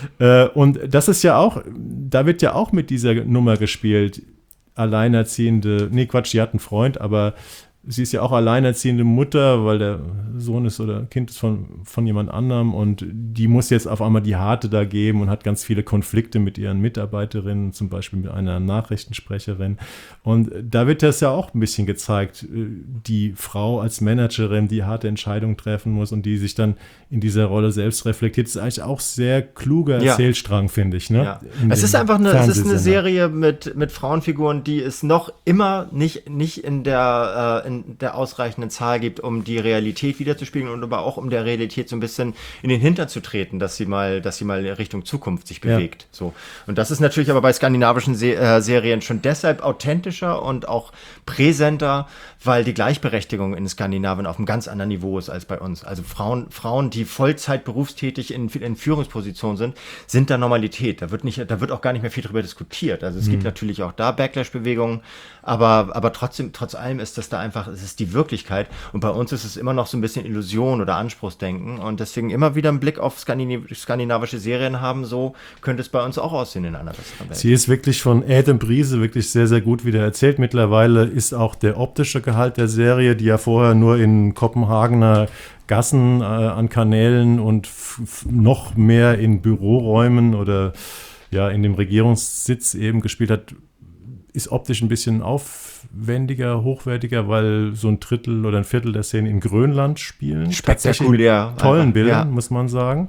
[SPEAKER 2] Und das ist ja auch, da wird ja auch mit dieser Nummer gespielt, alleinerziehende, die hat einen Freund, aber sie ist ja auch alleinerziehende Mutter, weil der Sohn ist oder Kind ist von jemand anderem und die muss jetzt auf einmal die Harte da geben und hat ganz viele Konflikte mit ihren Mitarbeiterinnen, zum Beispiel mit einer Nachrichtensprecherin. Und da wird das ja auch ein bisschen gezeigt, die Frau als Managerin, die harte Entscheidungen treffen muss und die sich dann in dieser Rolle selbst reflektiert. Das ist eigentlich auch sehr kluger Erzählstrang, finde ich. Ne?
[SPEAKER 3] Ja. Es ist einfach eine Serie mit Frauenfiguren, die es noch immer nicht in der ausreichenden Zahl gibt, um die Realität wiederzuspiegeln und aber auch um der Realität so ein bisschen in den Hintern zu treten, dass sie mal Richtung Zukunft sich bewegt. So. Und das ist natürlich aber bei skandinavischen Serien schon deshalb authentischer und auch präsenter, weil die Gleichberechtigung in Skandinavien auf einem ganz anderen Niveau ist als bei uns. Also Frauen, die Vollzeit berufstätig in Führungspositionen sind da Normalität. Da wird auch gar nicht mehr viel drüber diskutiert. Also es gibt natürlich auch da Backlash-Bewegungen, aber trotz allem ist das da einfach, es ist die Wirklichkeit. Und bei uns ist es immer noch so ein bisschen Illusion oder Anspruchsdenken. Und deswegen immer wieder einen Blick auf skandinavische Serien haben, so könnte es bei uns auch aussehen in einer besseren Welt.
[SPEAKER 2] Sie ist wirklich von Adam Brise wirklich sehr, sehr gut wieder erzählt. Mittlerweile ist auch der optische Gehalt der Serie, die ja vorher nur in Kopenhagener Gassen an Kanälen und noch mehr in Büroräumen oder ja in dem Regierungssitz eben gespielt hat, ist optisch ein bisschen aufwendiger, hochwertiger, weil so ein Drittel oder ein Viertel der Szenen in Grönland spielen.
[SPEAKER 3] Spektakulär.
[SPEAKER 2] Mit tollen Bildern, muss man sagen.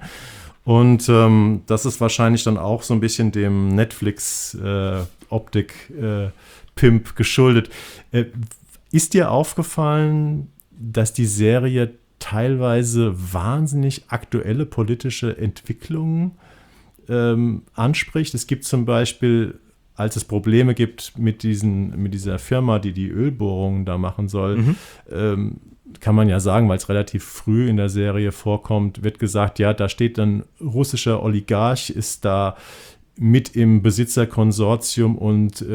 [SPEAKER 2] Und das ist wahrscheinlich dann auch so ein bisschen dem Netflix-Optik-Pimp geschuldet. Ist dir aufgefallen, dass die Serie teilweise wahnsinnig aktuelle politische Entwicklungen anspricht? Es gibt zum Beispiel, als es Probleme gibt mit dieser Firma, die Ölbohrungen da machen soll, kann man ja sagen, weil es relativ früh in der Serie vorkommt, wird gesagt, ja, da steht ein russischer Oligarch, ist da mit im Besitzerkonsortium und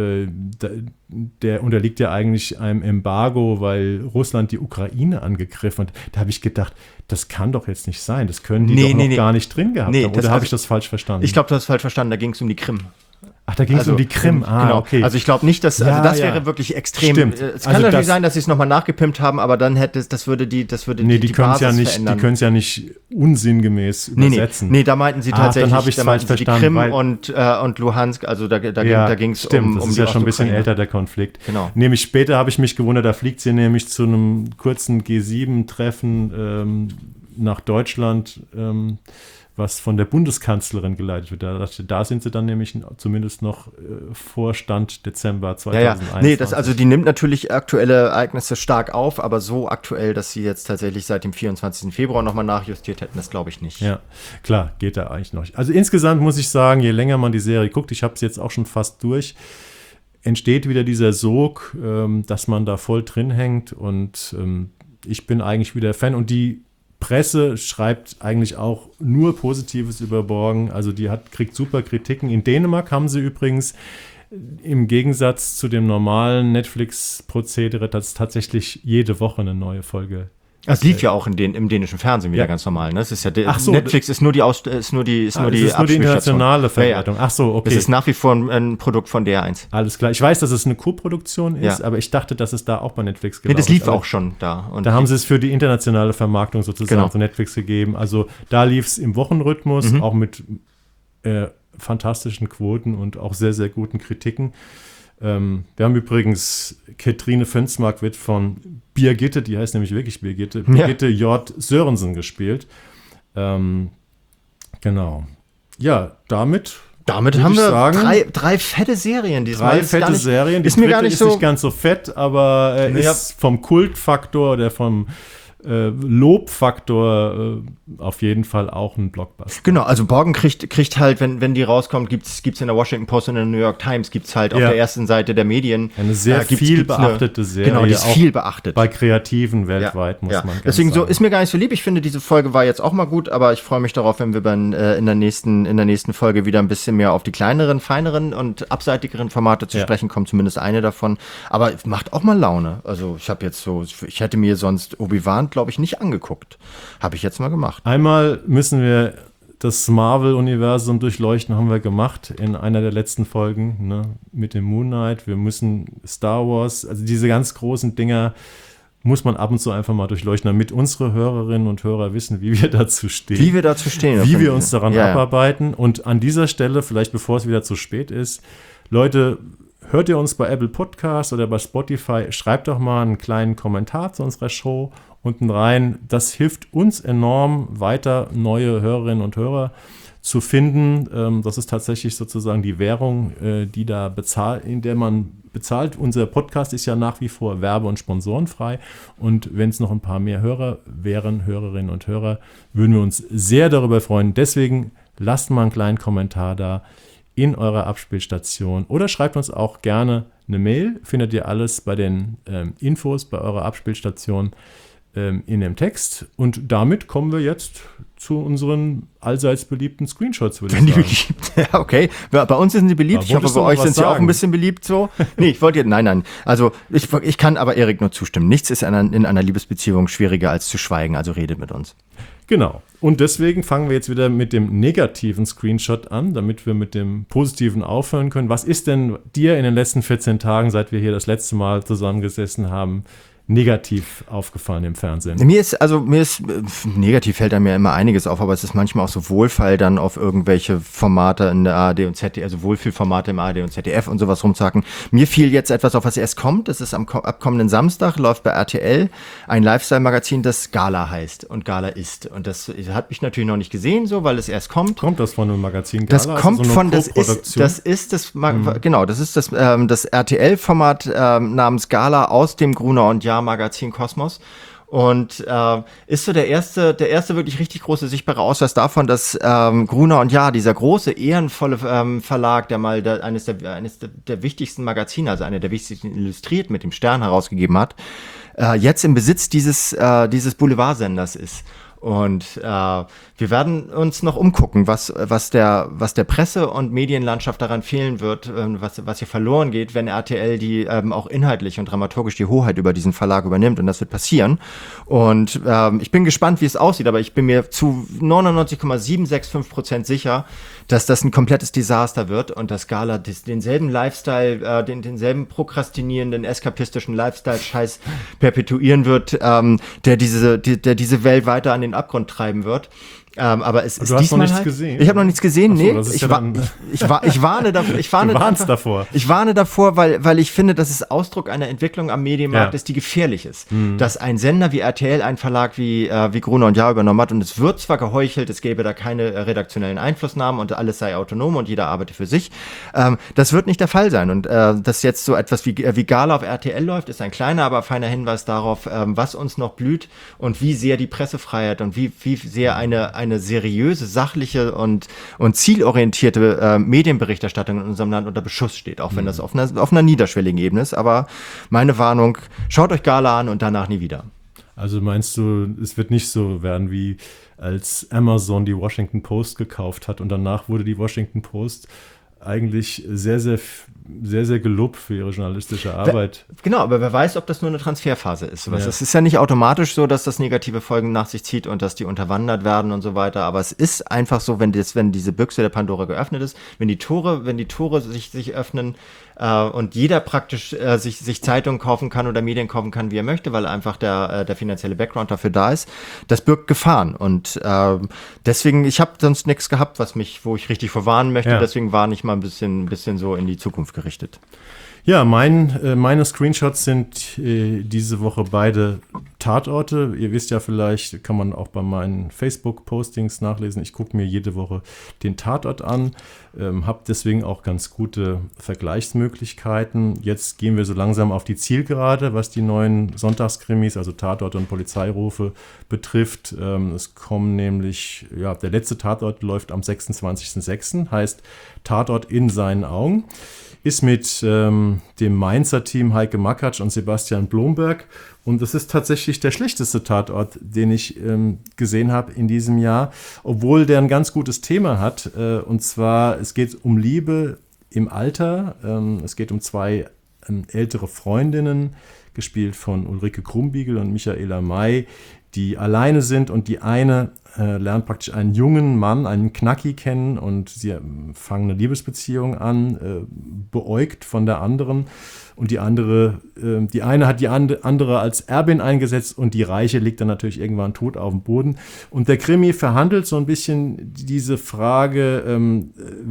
[SPEAKER 2] der unterliegt ja eigentlich einem Embargo, weil Russland die Ukraine angegriffen hat. Da habe ich gedacht, das kann doch jetzt nicht sein. Das können die noch gar nicht drin gehabt haben. Oder habe ich das falsch verstanden?
[SPEAKER 3] Ich glaube, du hast es falsch verstanden. Da ging es um die Krim.
[SPEAKER 2] Ach, da ging es um die Krim.
[SPEAKER 3] Genau.
[SPEAKER 2] Okay.
[SPEAKER 3] Also ich glaube nicht, dass das wäre wirklich extrem.
[SPEAKER 2] Stimmt.
[SPEAKER 3] Es kann natürlich sein, dass sie es nochmal nachgepimpt haben, aber dann würde die Basis verändern.
[SPEAKER 2] Die können es ja nicht unsinngemäß übersetzen.
[SPEAKER 3] Nee, da meinten sie tatsächlich,
[SPEAKER 2] dann habe ich es falsch verstanden,
[SPEAKER 3] die Krim und Luhansk, also da ging es um
[SPEAKER 2] das ist ja schon ein bisschen älter, der Konflikt.
[SPEAKER 3] Genau.
[SPEAKER 2] Nämlich später habe ich mich gewundert, da fliegt sie nämlich zu einem kurzen G7-Treffen nach Deutschland, was von der Bundeskanzlerin geleitet wird. Da sind sie dann nämlich zumindest noch Vorstand Dezember 2021.
[SPEAKER 3] Nee, die nimmt natürlich aktuelle Ereignisse stark auf, aber so aktuell, dass sie jetzt tatsächlich seit dem 24. Februar nochmal nachjustiert hätten, das glaube ich nicht.
[SPEAKER 2] Ja, klar, geht da eigentlich noch. Also insgesamt muss ich sagen, je länger man die Serie guckt, ich habe es jetzt auch schon fast durch, entsteht wieder dieser Sog, dass man da voll drin hängt und ich bin eigentlich wieder Fan und die Presse schreibt eigentlich auch nur Positives über Borgen. Also die kriegt super Kritiken. In Dänemark haben sie übrigens im Gegensatz zu dem normalen Netflix-Prozedere, dass tatsächlich jede Woche eine neue Folge.
[SPEAKER 3] Das lief ja auch im dänischen Fernsehen wieder ganz normal. Ne? Das ist ja Netflix ist nur die
[SPEAKER 2] internationale Verwertung. Ach so, okay.
[SPEAKER 3] Es ist nach wie vor ein Produkt von DR1.
[SPEAKER 2] Alles klar. Ich weiß, dass es eine Co-Produktion ist, aber ich dachte, dass es da auch bei Netflix gelaufen ist.
[SPEAKER 3] Nee, das lief auch schon da.
[SPEAKER 2] Und da haben sie es für die internationale Vermarktung sozusagen zu Netflix gegeben. Also da lief es im Wochenrhythmus, auch mit fantastischen Quoten und auch sehr, sehr guten Kritiken. Wir haben übrigens Katrine Fensmark wird von Birgitte, die heißt nämlich wirklich Birgitte J. Sörensen gespielt. Genau. Ja, damit
[SPEAKER 3] haben wir sagen, drei fette Serien diesmal.
[SPEAKER 2] Drei fette Serien. Die
[SPEAKER 3] ist mir gar nicht
[SPEAKER 2] ist nicht ganz so fett, aber ist vom Kultfaktor oder vom Lobfaktor auf jeden Fall auch ein Blockbuster.
[SPEAKER 3] Genau, also Borgen kriegt halt, wenn die rauskommt, gibt's in der Washington Post und in der New York Times gibt's halt auf der ersten Seite der Medien.
[SPEAKER 2] Eine sehr viel beachtete Serie.
[SPEAKER 3] Genau, die ist viel beachtet.
[SPEAKER 2] Bei Kreativen weltweit, muss man ganz
[SPEAKER 3] Deswegen
[SPEAKER 2] sagen.
[SPEAKER 3] So ist mir gar nicht so lieb. Ich finde, diese Folge war jetzt auch mal gut, aber ich freue mich darauf, wenn wir in der nächsten Folge wieder ein bisschen mehr auf die kleineren, feineren und abseitigeren Formate zu sprechen kommen, zumindest eine davon. Aber macht auch mal Laune. Also ich hätte mir sonst Obi-Wan, glaube ich, nicht angeguckt. Habe ich jetzt mal gemacht.
[SPEAKER 2] Einmal müssen wir das Marvel-Universum durchleuchten, haben wir gemacht in einer der letzten Folgen, ne, mit dem Moon Knight. Wir müssen Star Wars, also diese ganz großen Dinger muss man ab und zu einfach mal durchleuchten, damit unsere Hörerinnen und Hörer wissen, wie wir dazu stehen.
[SPEAKER 3] Wie wir uns
[SPEAKER 2] daran abarbeiten. Und an dieser Stelle, vielleicht bevor es wieder zu spät ist, Leute, hört ihr uns bei Apple Podcasts oder bei Spotify, schreibt doch mal einen kleinen Kommentar zu unserer Show unten rein. Das hilft uns enorm, weiter neue Hörerinnen und Hörer zu finden. Das ist tatsächlich sozusagen die Währung, die da bezahlt, in der man bezahlt. Unser Podcast ist ja nach wie vor werbe- und sponsorenfrei. Und wenn es noch ein paar mehr Hörer wären, Hörerinnen und Hörer, würden wir uns sehr darüber freuen. Deswegen lasst mal einen kleinen Kommentar da in eurer Abspielstation oder schreibt uns auch gerne eine Mail. Findet ihr alles bei den Infos bei eurer Abspielstation in dem Text. Und damit kommen wir jetzt zu unseren allseits beliebten Screenshots, würde ich sagen.
[SPEAKER 3] Beliebt? Ja, okay. Bei uns sind sie beliebt. Ich hoffe, bei euch sind sie auch ein bisschen beliebt so. Nee, ich wollte nein. Also ich kann aber Erik nur zustimmen. Nichts ist in einer Liebesbeziehung schwieriger als zu schweigen, also redet mit uns.
[SPEAKER 2] Genau. Und deswegen fangen wir jetzt wieder mit dem negativen Screenshot an, damit wir mit dem positiven aufhören können. Was ist denn dir in den letzten 14 Tagen, seit wir hier das letzte Mal zusammengesessen haben, negativ aufgefallen im Fernsehen?
[SPEAKER 3] Mir ist negativ fällt da mir immer einiges auf, aber es ist manchmal auch so Wohlfall dann auf irgendwelche Formate in der ARD und ZDF, also Wohlfühlformate im ARD und ZDF und sowas rumzacken. Mir fiel jetzt etwas auf, was erst kommt. Das ist ab kommenden Samstag, läuft bei RTL ein Lifestyle-Magazin, das Gala heißt und Gala ist. Und das hat mich natürlich noch nicht gesehen, so, weil es erst kommt.
[SPEAKER 2] Kommt das von einem Magazin Gala?
[SPEAKER 3] Das kommt so von, das ist das RTL-Format namens Gala aus dem Gruner und Jahr Magazin Kosmos und ist so der erste wirklich richtig große sichtbare Ausweis davon, dass Gruner und Jahr, dieser große, ehrenvolle Verlag, der mal eines der wichtigsten Magazine, also einer der wichtigsten Illustriert mit dem Stern herausgegeben hat, jetzt im Besitz dieses Boulevardsenders ist. Und wir werden uns noch umgucken, was der Presse- und Medienlandschaft daran fehlen wird, was hier verloren geht, wenn RTL die auch inhaltlich und dramaturgisch die Hoheit über diesen Verlag übernimmt. Und das wird passieren. Und ich bin gespannt, wie es aussieht, aber ich bin mir zu 99,765% sicher, dass das ein komplettes Desaster wird und dass Gala denselben Lifestyle, denselben prokrastinierenden, eskapistischen Lifestyle-Scheiß perpetuieren wird, der diese Welt weiter an den Abgrund treiben wird. Aber es ist diesmal
[SPEAKER 2] nichts gesehen?
[SPEAKER 3] Ich habe noch nichts gesehen,
[SPEAKER 2] so,
[SPEAKER 3] nee. Ich warne davor, weil ich finde, dass es Ausdruck einer Entwicklung am Medienmarkt ist, die gefährlich ist. Dass ein Sender wie RTL einen Verlag wie Gruner und Jahr übernommen hat und es wird zwar geheuchelt, es gäbe da keine redaktionellen Einflussnahmen und alles sei autonom und jeder arbeite für sich. Das wird nicht der Fall sein und dass jetzt so etwas wie Gala auf RTL läuft, ist ein kleiner, aber feiner Hinweis darauf, was uns noch blüht und wie sehr die Pressefreiheit und wie sehr eine seriöse, sachliche und zielorientierte Medienberichterstattung in unserem Land unter Beschuss steht, auch wenn das auf einer niederschwelligen Ebene ist. Aber meine Warnung, schaut euch Gala an und danach nie wieder.
[SPEAKER 2] Also meinst du, es wird nicht so werden, wie als Amazon die Washington Post gekauft hat und danach wurde die Washington Post eigentlich sehr, sehr, sehr, sehr gelobt für ihre journalistische Arbeit.
[SPEAKER 3] Genau, aber wer weiß, ob das nur eine Transferphase ist. Es ist ja nicht automatisch so, dass das negative Folgen nach sich zieht und dass die unterwandert werden und so weiter. Aber es ist einfach so, wenn diese Büchse der Pandora geöffnet ist, wenn die Tore sich öffnen und jeder praktisch sich Zeitungen kaufen kann oder Medien kaufen kann, wie er möchte, weil einfach der finanzielle Background dafür da ist, das birgt Gefahren. Und deswegen, ich habe sonst nichts gehabt, wo ich richtig vorwarnen möchte. Ja. Deswegen warne ich mal ein bisschen so in die Zukunft gerichtet?
[SPEAKER 2] Ja, meine Screenshots sind diese Woche beide Tatorte. Ihr wisst ja vielleicht, kann man auch bei meinen Facebook-Postings nachlesen. Ich gucke mir jede Woche den Tatort an, habe deswegen auch ganz gute Vergleichsmöglichkeiten. Jetzt gehen wir so langsam auf die Zielgerade, was die neuen Sonntagskrimis, also Tatorte und Polizeirufe betrifft. Es kommen nämlich, der letzte Tatort läuft am 26.06., heißt Tatort in seinen Augen. Ist mit dem Mainzer Team Heike Makatsch und Sebastian Blomberg. Und das ist tatsächlich der schlechteste Tatort, den ich gesehen habe in diesem Jahr, obwohl der ein ganz gutes Thema hat. Und zwar, es geht um Liebe im Alter. Es geht um zwei ältere Freundinnen, gespielt von Ulrike Krumbiegel und Michaela May, die alleine sind, und die eine lernt praktisch einen jungen Mann, einen Knacki kennen, und sie fangen eine Liebesbeziehung an, beäugt von der anderen, und die eine hat die andere als Erbin eingesetzt, und die Reiche liegt dann natürlich irgendwann tot auf dem Boden. Und der Krimi verhandelt so ein bisschen diese Frage,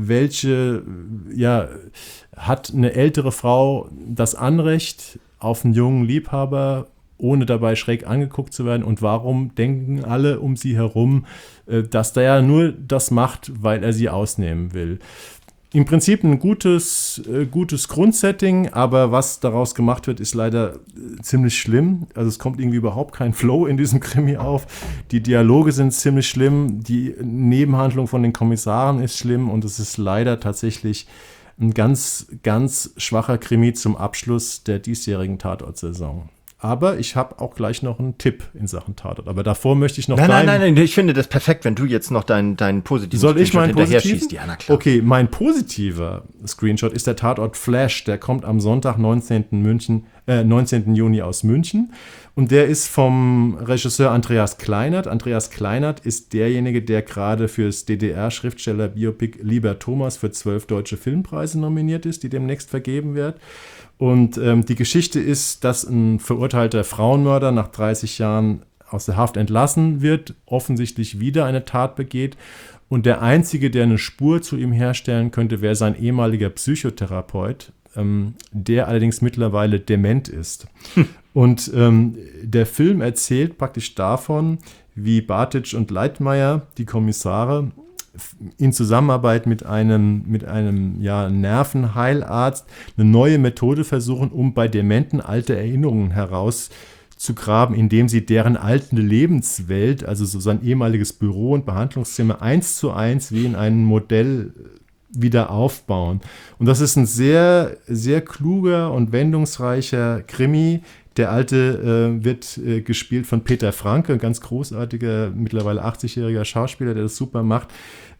[SPEAKER 2] hat eine ältere Frau das Anrecht auf einen jungen Liebhaber, ohne dabei schräg angeguckt zu werden, und warum denken alle um sie herum, dass der ja nur das macht, weil er sie ausnehmen will. Im Prinzip ein gutes Grundsetting, aber was daraus gemacht wird, ist leider ziemlich schlimm. Also es kommt irgendwie überhaupt kein Flow in diesem Krimi auf. Die Dialoge sind ziemlich schlimm, die Nebenhandlung von den Kommissaren ist schlimm, und es ist leider tatsächlich ein ganz, ganz schwacher Krimi zum Abschluss der diesjährigen Tatort-Saison. Aber ich habe auch gleich noch einen Tipp in Sachen Tatort. Aber davor möchte ich noch
[SPEAKER 3] Nein, ich finde das perfekt, wenn du jetzt noch deinen positiven
[SPEAKER 2] Soll ich meinen
[SPEAKER 3] schießt. Ja, na klar.
[SPEAKER 2] Okay, mein positiver Screenshot ist der Tatort Flash. Der kommt am Sonntag, 19. Juni aus München. Und der ist vom Regisseur Andreas Kleinert. Andreas Kleinert ist derjenige, der gerade fürs DDR-Schriftsteller-Biopic Lieber Thomas für 12 deutsche Filmpreise nominiert ist, die demnächst vergeben werden. Und die Geschichte ist, dass ein verurteilter Frauenmörder nach 30 Jahren aus der Haft entlassen wird, offensichtlich wieder eine Tat begeht. Und der Einzige, der eine Spur zu ihm herstellen könnte, wäre sein ehemaliger Psychotherapeut, der allerdings mittlerweile dement ist. Und der Film erzählt praktisch davon, wie Bartitsch und Leitmeier, die Kommissare, in Zusammenarbeit mit einem Nervenheilarzt eine neue Methode versuchen, um bei Dementen alte Erinnerungen herauszugraben, indem sie deren alte Lebenswelt, also so sein ehemaliges Büro und Behandlungszimmer 1:1 wie in einem Modell wieder aufbauen. Und das ist ein sehr, sehr kluger und wendungsreicher Krimi. Der alte wird gespielt von Peter Franke, ein ganz großartiger, mittlerweile 80-jähriger Schauspieler, der das super macht.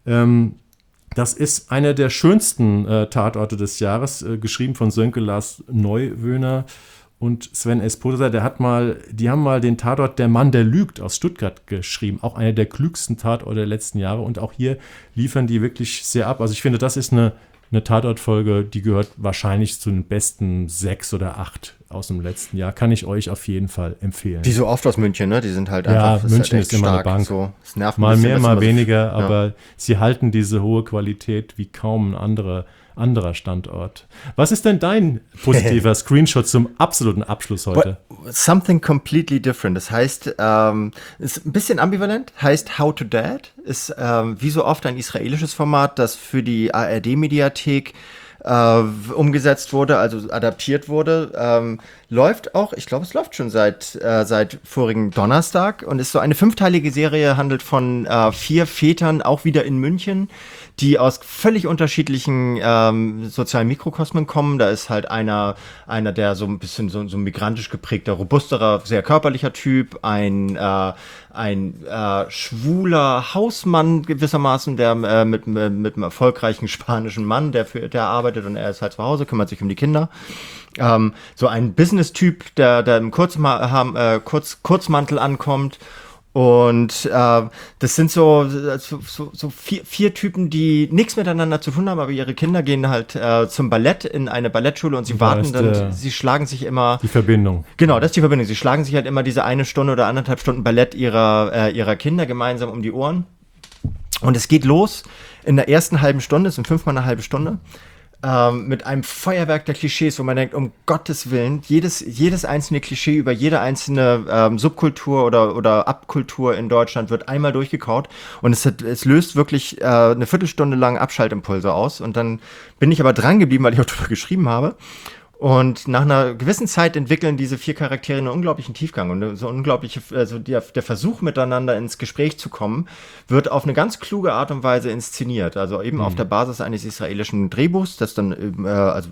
[SPEAKER 2] Das ist einer der schönsten Tatorte des Jahres, geschrieben von Sönke Lars Neuwöhner und Sven Esposa. Die haben mal den Tatort Der Mann, der lügt aus Stuttgart geschrieben. Auch einer der klügsten Tatorte der letzten Jahre. Und auch hier liefern die wirklich sehr ab. Also ich finde, das ist eine Tatortfolge, die gehört wahrscheinlich zu den besten 6 oder 8 aus dem letzten Jahr. Kann ich euch auf jeden Fall empfehlen.
[SPEAKER 3] Die so oft aus München, ne? Die sind halt einfach.
[SPEAKER 2] Ja, München ist immer eine Bank.
[SPEAKER 3] So, es nervt
[SPEAKER 2] mal
[SPEAKER 3] bisschen,
[SPEAKER 2] mehr, mal weniger,
[SPEAKER 3] so,
[SPEAKER 2] aber sie halten diese hohe Qualität wie kaum ein anderer Standort. Was ist denn dein positiver Screenshot zum absoluten Abschluss heute?
[SPEAKER 3] Something completely different. Das heißt, ist ein bisschen ambivalent. Heißt How to Dad. Ist wie so oft ein israelisches Format, das für die ARD-Mediathek umgesetzt wurde, also adaptiert wurde. Läuft auch, ich glaube, es läuft schon seit vorigen Donnerstag und ist so eine 5-teilige Serie, handelt von 4 Vätern, auch wieder in München, die aus völlig unterschiedlichen sozialen Mikrokosmen kommen. Da ist halt einer, der so ein bisschen so ein migrantisch geprägter, robusterer, sehr körperlicher Typ, ein schwuler Hausmann gewissermaßen, der mit einem erfolgreichen spanischen Mann, der arbeitet und er ist halt zu Hause, kümmert sich um die Kinder. So ein Business-Typ, der im Kurzmantel ankommt. Und das sind so 4 Typen, die nichts miteinander zu tun haben, aber ihre Kinder gehen halt zum Ballett in eine Ballettschule und sie warten dann, sie schlagen sich immer...
[SPEAKER 2] Die Verbindung.
[SPEAKER 3] Genau, das ist die Verbindung. Sie schlagen sich halt immer diese 1 Stunde oder 1,5 Stunden Ballett ihrer Kinder gemeinsam um die Ohren. Und es geht los in der ersten halben Stunde, es sind 5-mal eine halbe Stunde, mit einem Feuerwerk der Klischees, wo man denkt, um Gottes Willen, jedes einzelne Klischee über jede einzelne Subkultur oder Abkultur in Deutschland wird einmal durchgekaut und es löst wirklich eine Viertelstunde lang Abschaltimpulse aus und dann bin ich aber dran geblieben, weil ich auch darüber geschrieben habe. Und nach einer gewissen Zeit entwickeln diese 4 Charaktere einen unglaublichen Tiefgang und so unglaubliche, also der Versuch miteinander ins Gespräch zu kommen, wird auf eine ganz kluge Art und Weise inszeniert. Also eben auf der Basis eines israelischen Drehbuchs, das dann,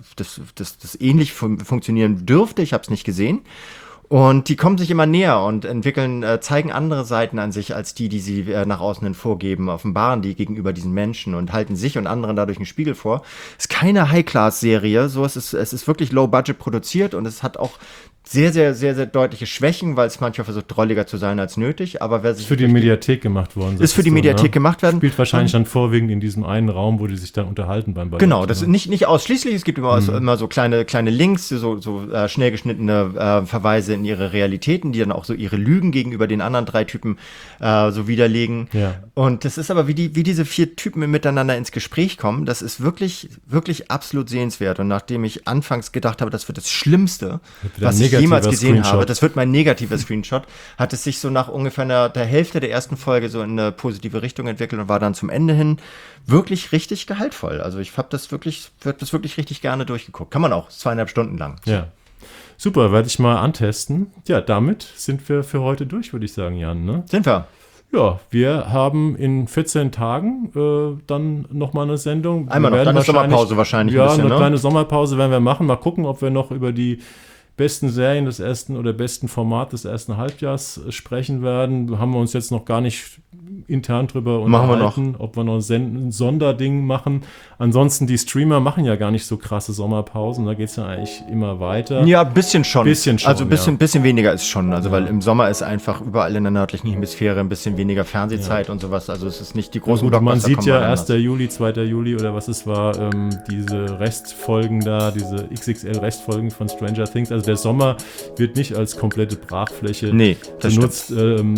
[SPEAKER 3] das ähnlich funktionieren dürfte. Ich habe es nicht gesehen. Und die kommen sich immer näher und zeigen andere Seiten an sich als die sie nach außen hin vorgeben, offenbaren die gegenüber diesen Menschen und halten sich und anderen dadurch einen Spiegel vor. Es ist keine High-Class-Serie, es ist wirklich low-budget produziert und es hat auch sehr, sehr, sehr, sehr deutliche Schwächen, weil es manchmal versucht, drolliger zu sein als nötig. Aber wer sich
[SPEAKER 2] ist für die Mediathek gemacht worden.
[SPEAKER 3] Ist für die Mediathek gemacht worden.
[SPEAKER 2] Spielt wahrscheinlich dann vorwiegend in diesem einen Raum, wo die sich dann unterhalten beim Ballett.
[SPEAKER 3] Genau, das ist nicht ausschließlich. Es gibt immer so kleine Links, so schnell geschnittene Verweise in ihre Realitäten, die dann auch so ihre Lügen gegenüber den anderen 3 Typen so widerlegen. Ja. Und das ist aber, wie diese 4 Typen miteinander ins Gespräch kommen, das ist wirklich, wirklich absolut sehenswert. Und nachdem ich anfangs gedacht habe, das wird das Schlimmste, was ich jemals gesehen habe, das wird mein negativer Screenshot, hat es sich so nach ungefähr der Hälfte der ersten Folge so in eine positive Richtung entwickelt und war dann zum Ende hin wirklich richtig gehaltvoll. Also ich habe das wirklich richtig gerne durchgeguckt. Kann man auch, 2,5 Stunden lang.
[SPEAKER 2] Ja. Super, werde ich mal antesten. Ja, damit sind wir für heute durch, würde ich sagen, Jan. Ne?
[SPEAKER 3] Sind wir.
[SPEAKER 2] Ja, wir haben in 14 Tagen dann nochmal eine Sendung.
[SPEAKER 3] Einmal noch, dann eine Sommerpause wahrscheinlich.
[SPEAKER 2] Ja, eine kleine Sommerpause werden wir machen. Mal gucken, ob wir noch über die besten Serien des ersten oder besten Format des ersten Halbjahres sprechen werden. Da haben wir uns jetzt noch gar nicht intern drüber unterhalten, ob wir noch ein Sonderding machen. Ansonsten, die Streamer machen ja gar nicht so krasse Sommerpausen, da geht es ja eigentlich immer weiter.
[SPEAKER 3] Ja, ein bisschen schon. Also
[SPEAKER 2] ein
[SPEAKER 3] bisschen weniger ist schon. Also weil im Sommer ist einfach überall in der nördlichen Hemisphäre ein bisschen weniger Fernsehzeit und sowas. Also es ist nicht die großen
[SPEAKER 2] Blockbuster. Man sieht ja 1. Juli, 2. Juli oder was es war, diese Restfolgen da, diese XXL-Restfolgen von Stranger Things. Also der Sommer wird nicht als komplette Brachfläche benutzt.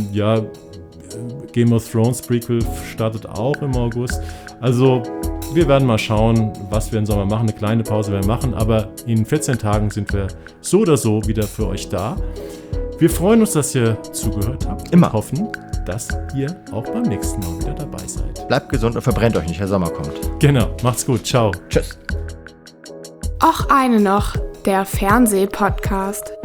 [SPEAKER 2] Game of Thrones Prequel startet auch im August. Also wir werden mal schauen, was wir im Sommer machen. Eine kleine Pause werden wir machen, aber in 14 Tagen sind wir so oder so wieder für euch da. Wir freuen uns, dass ihr zugehört habt.
[SPEAKER 3] Immer.
[SPEAKER 2] Und hoffen, dass ihr auch beim nächsten Mal wieder dabei seid.
[SPEAKER 3] Bleibt gesund und verbrennt euch nicht, der Sommer kommt.
[SPEAKER 2] Genau, macht's gut. Ciao.
[SPEAKER 3] Tschüss.
[SPEAKER 1] Och eine noch, der Fernseh-Podcast.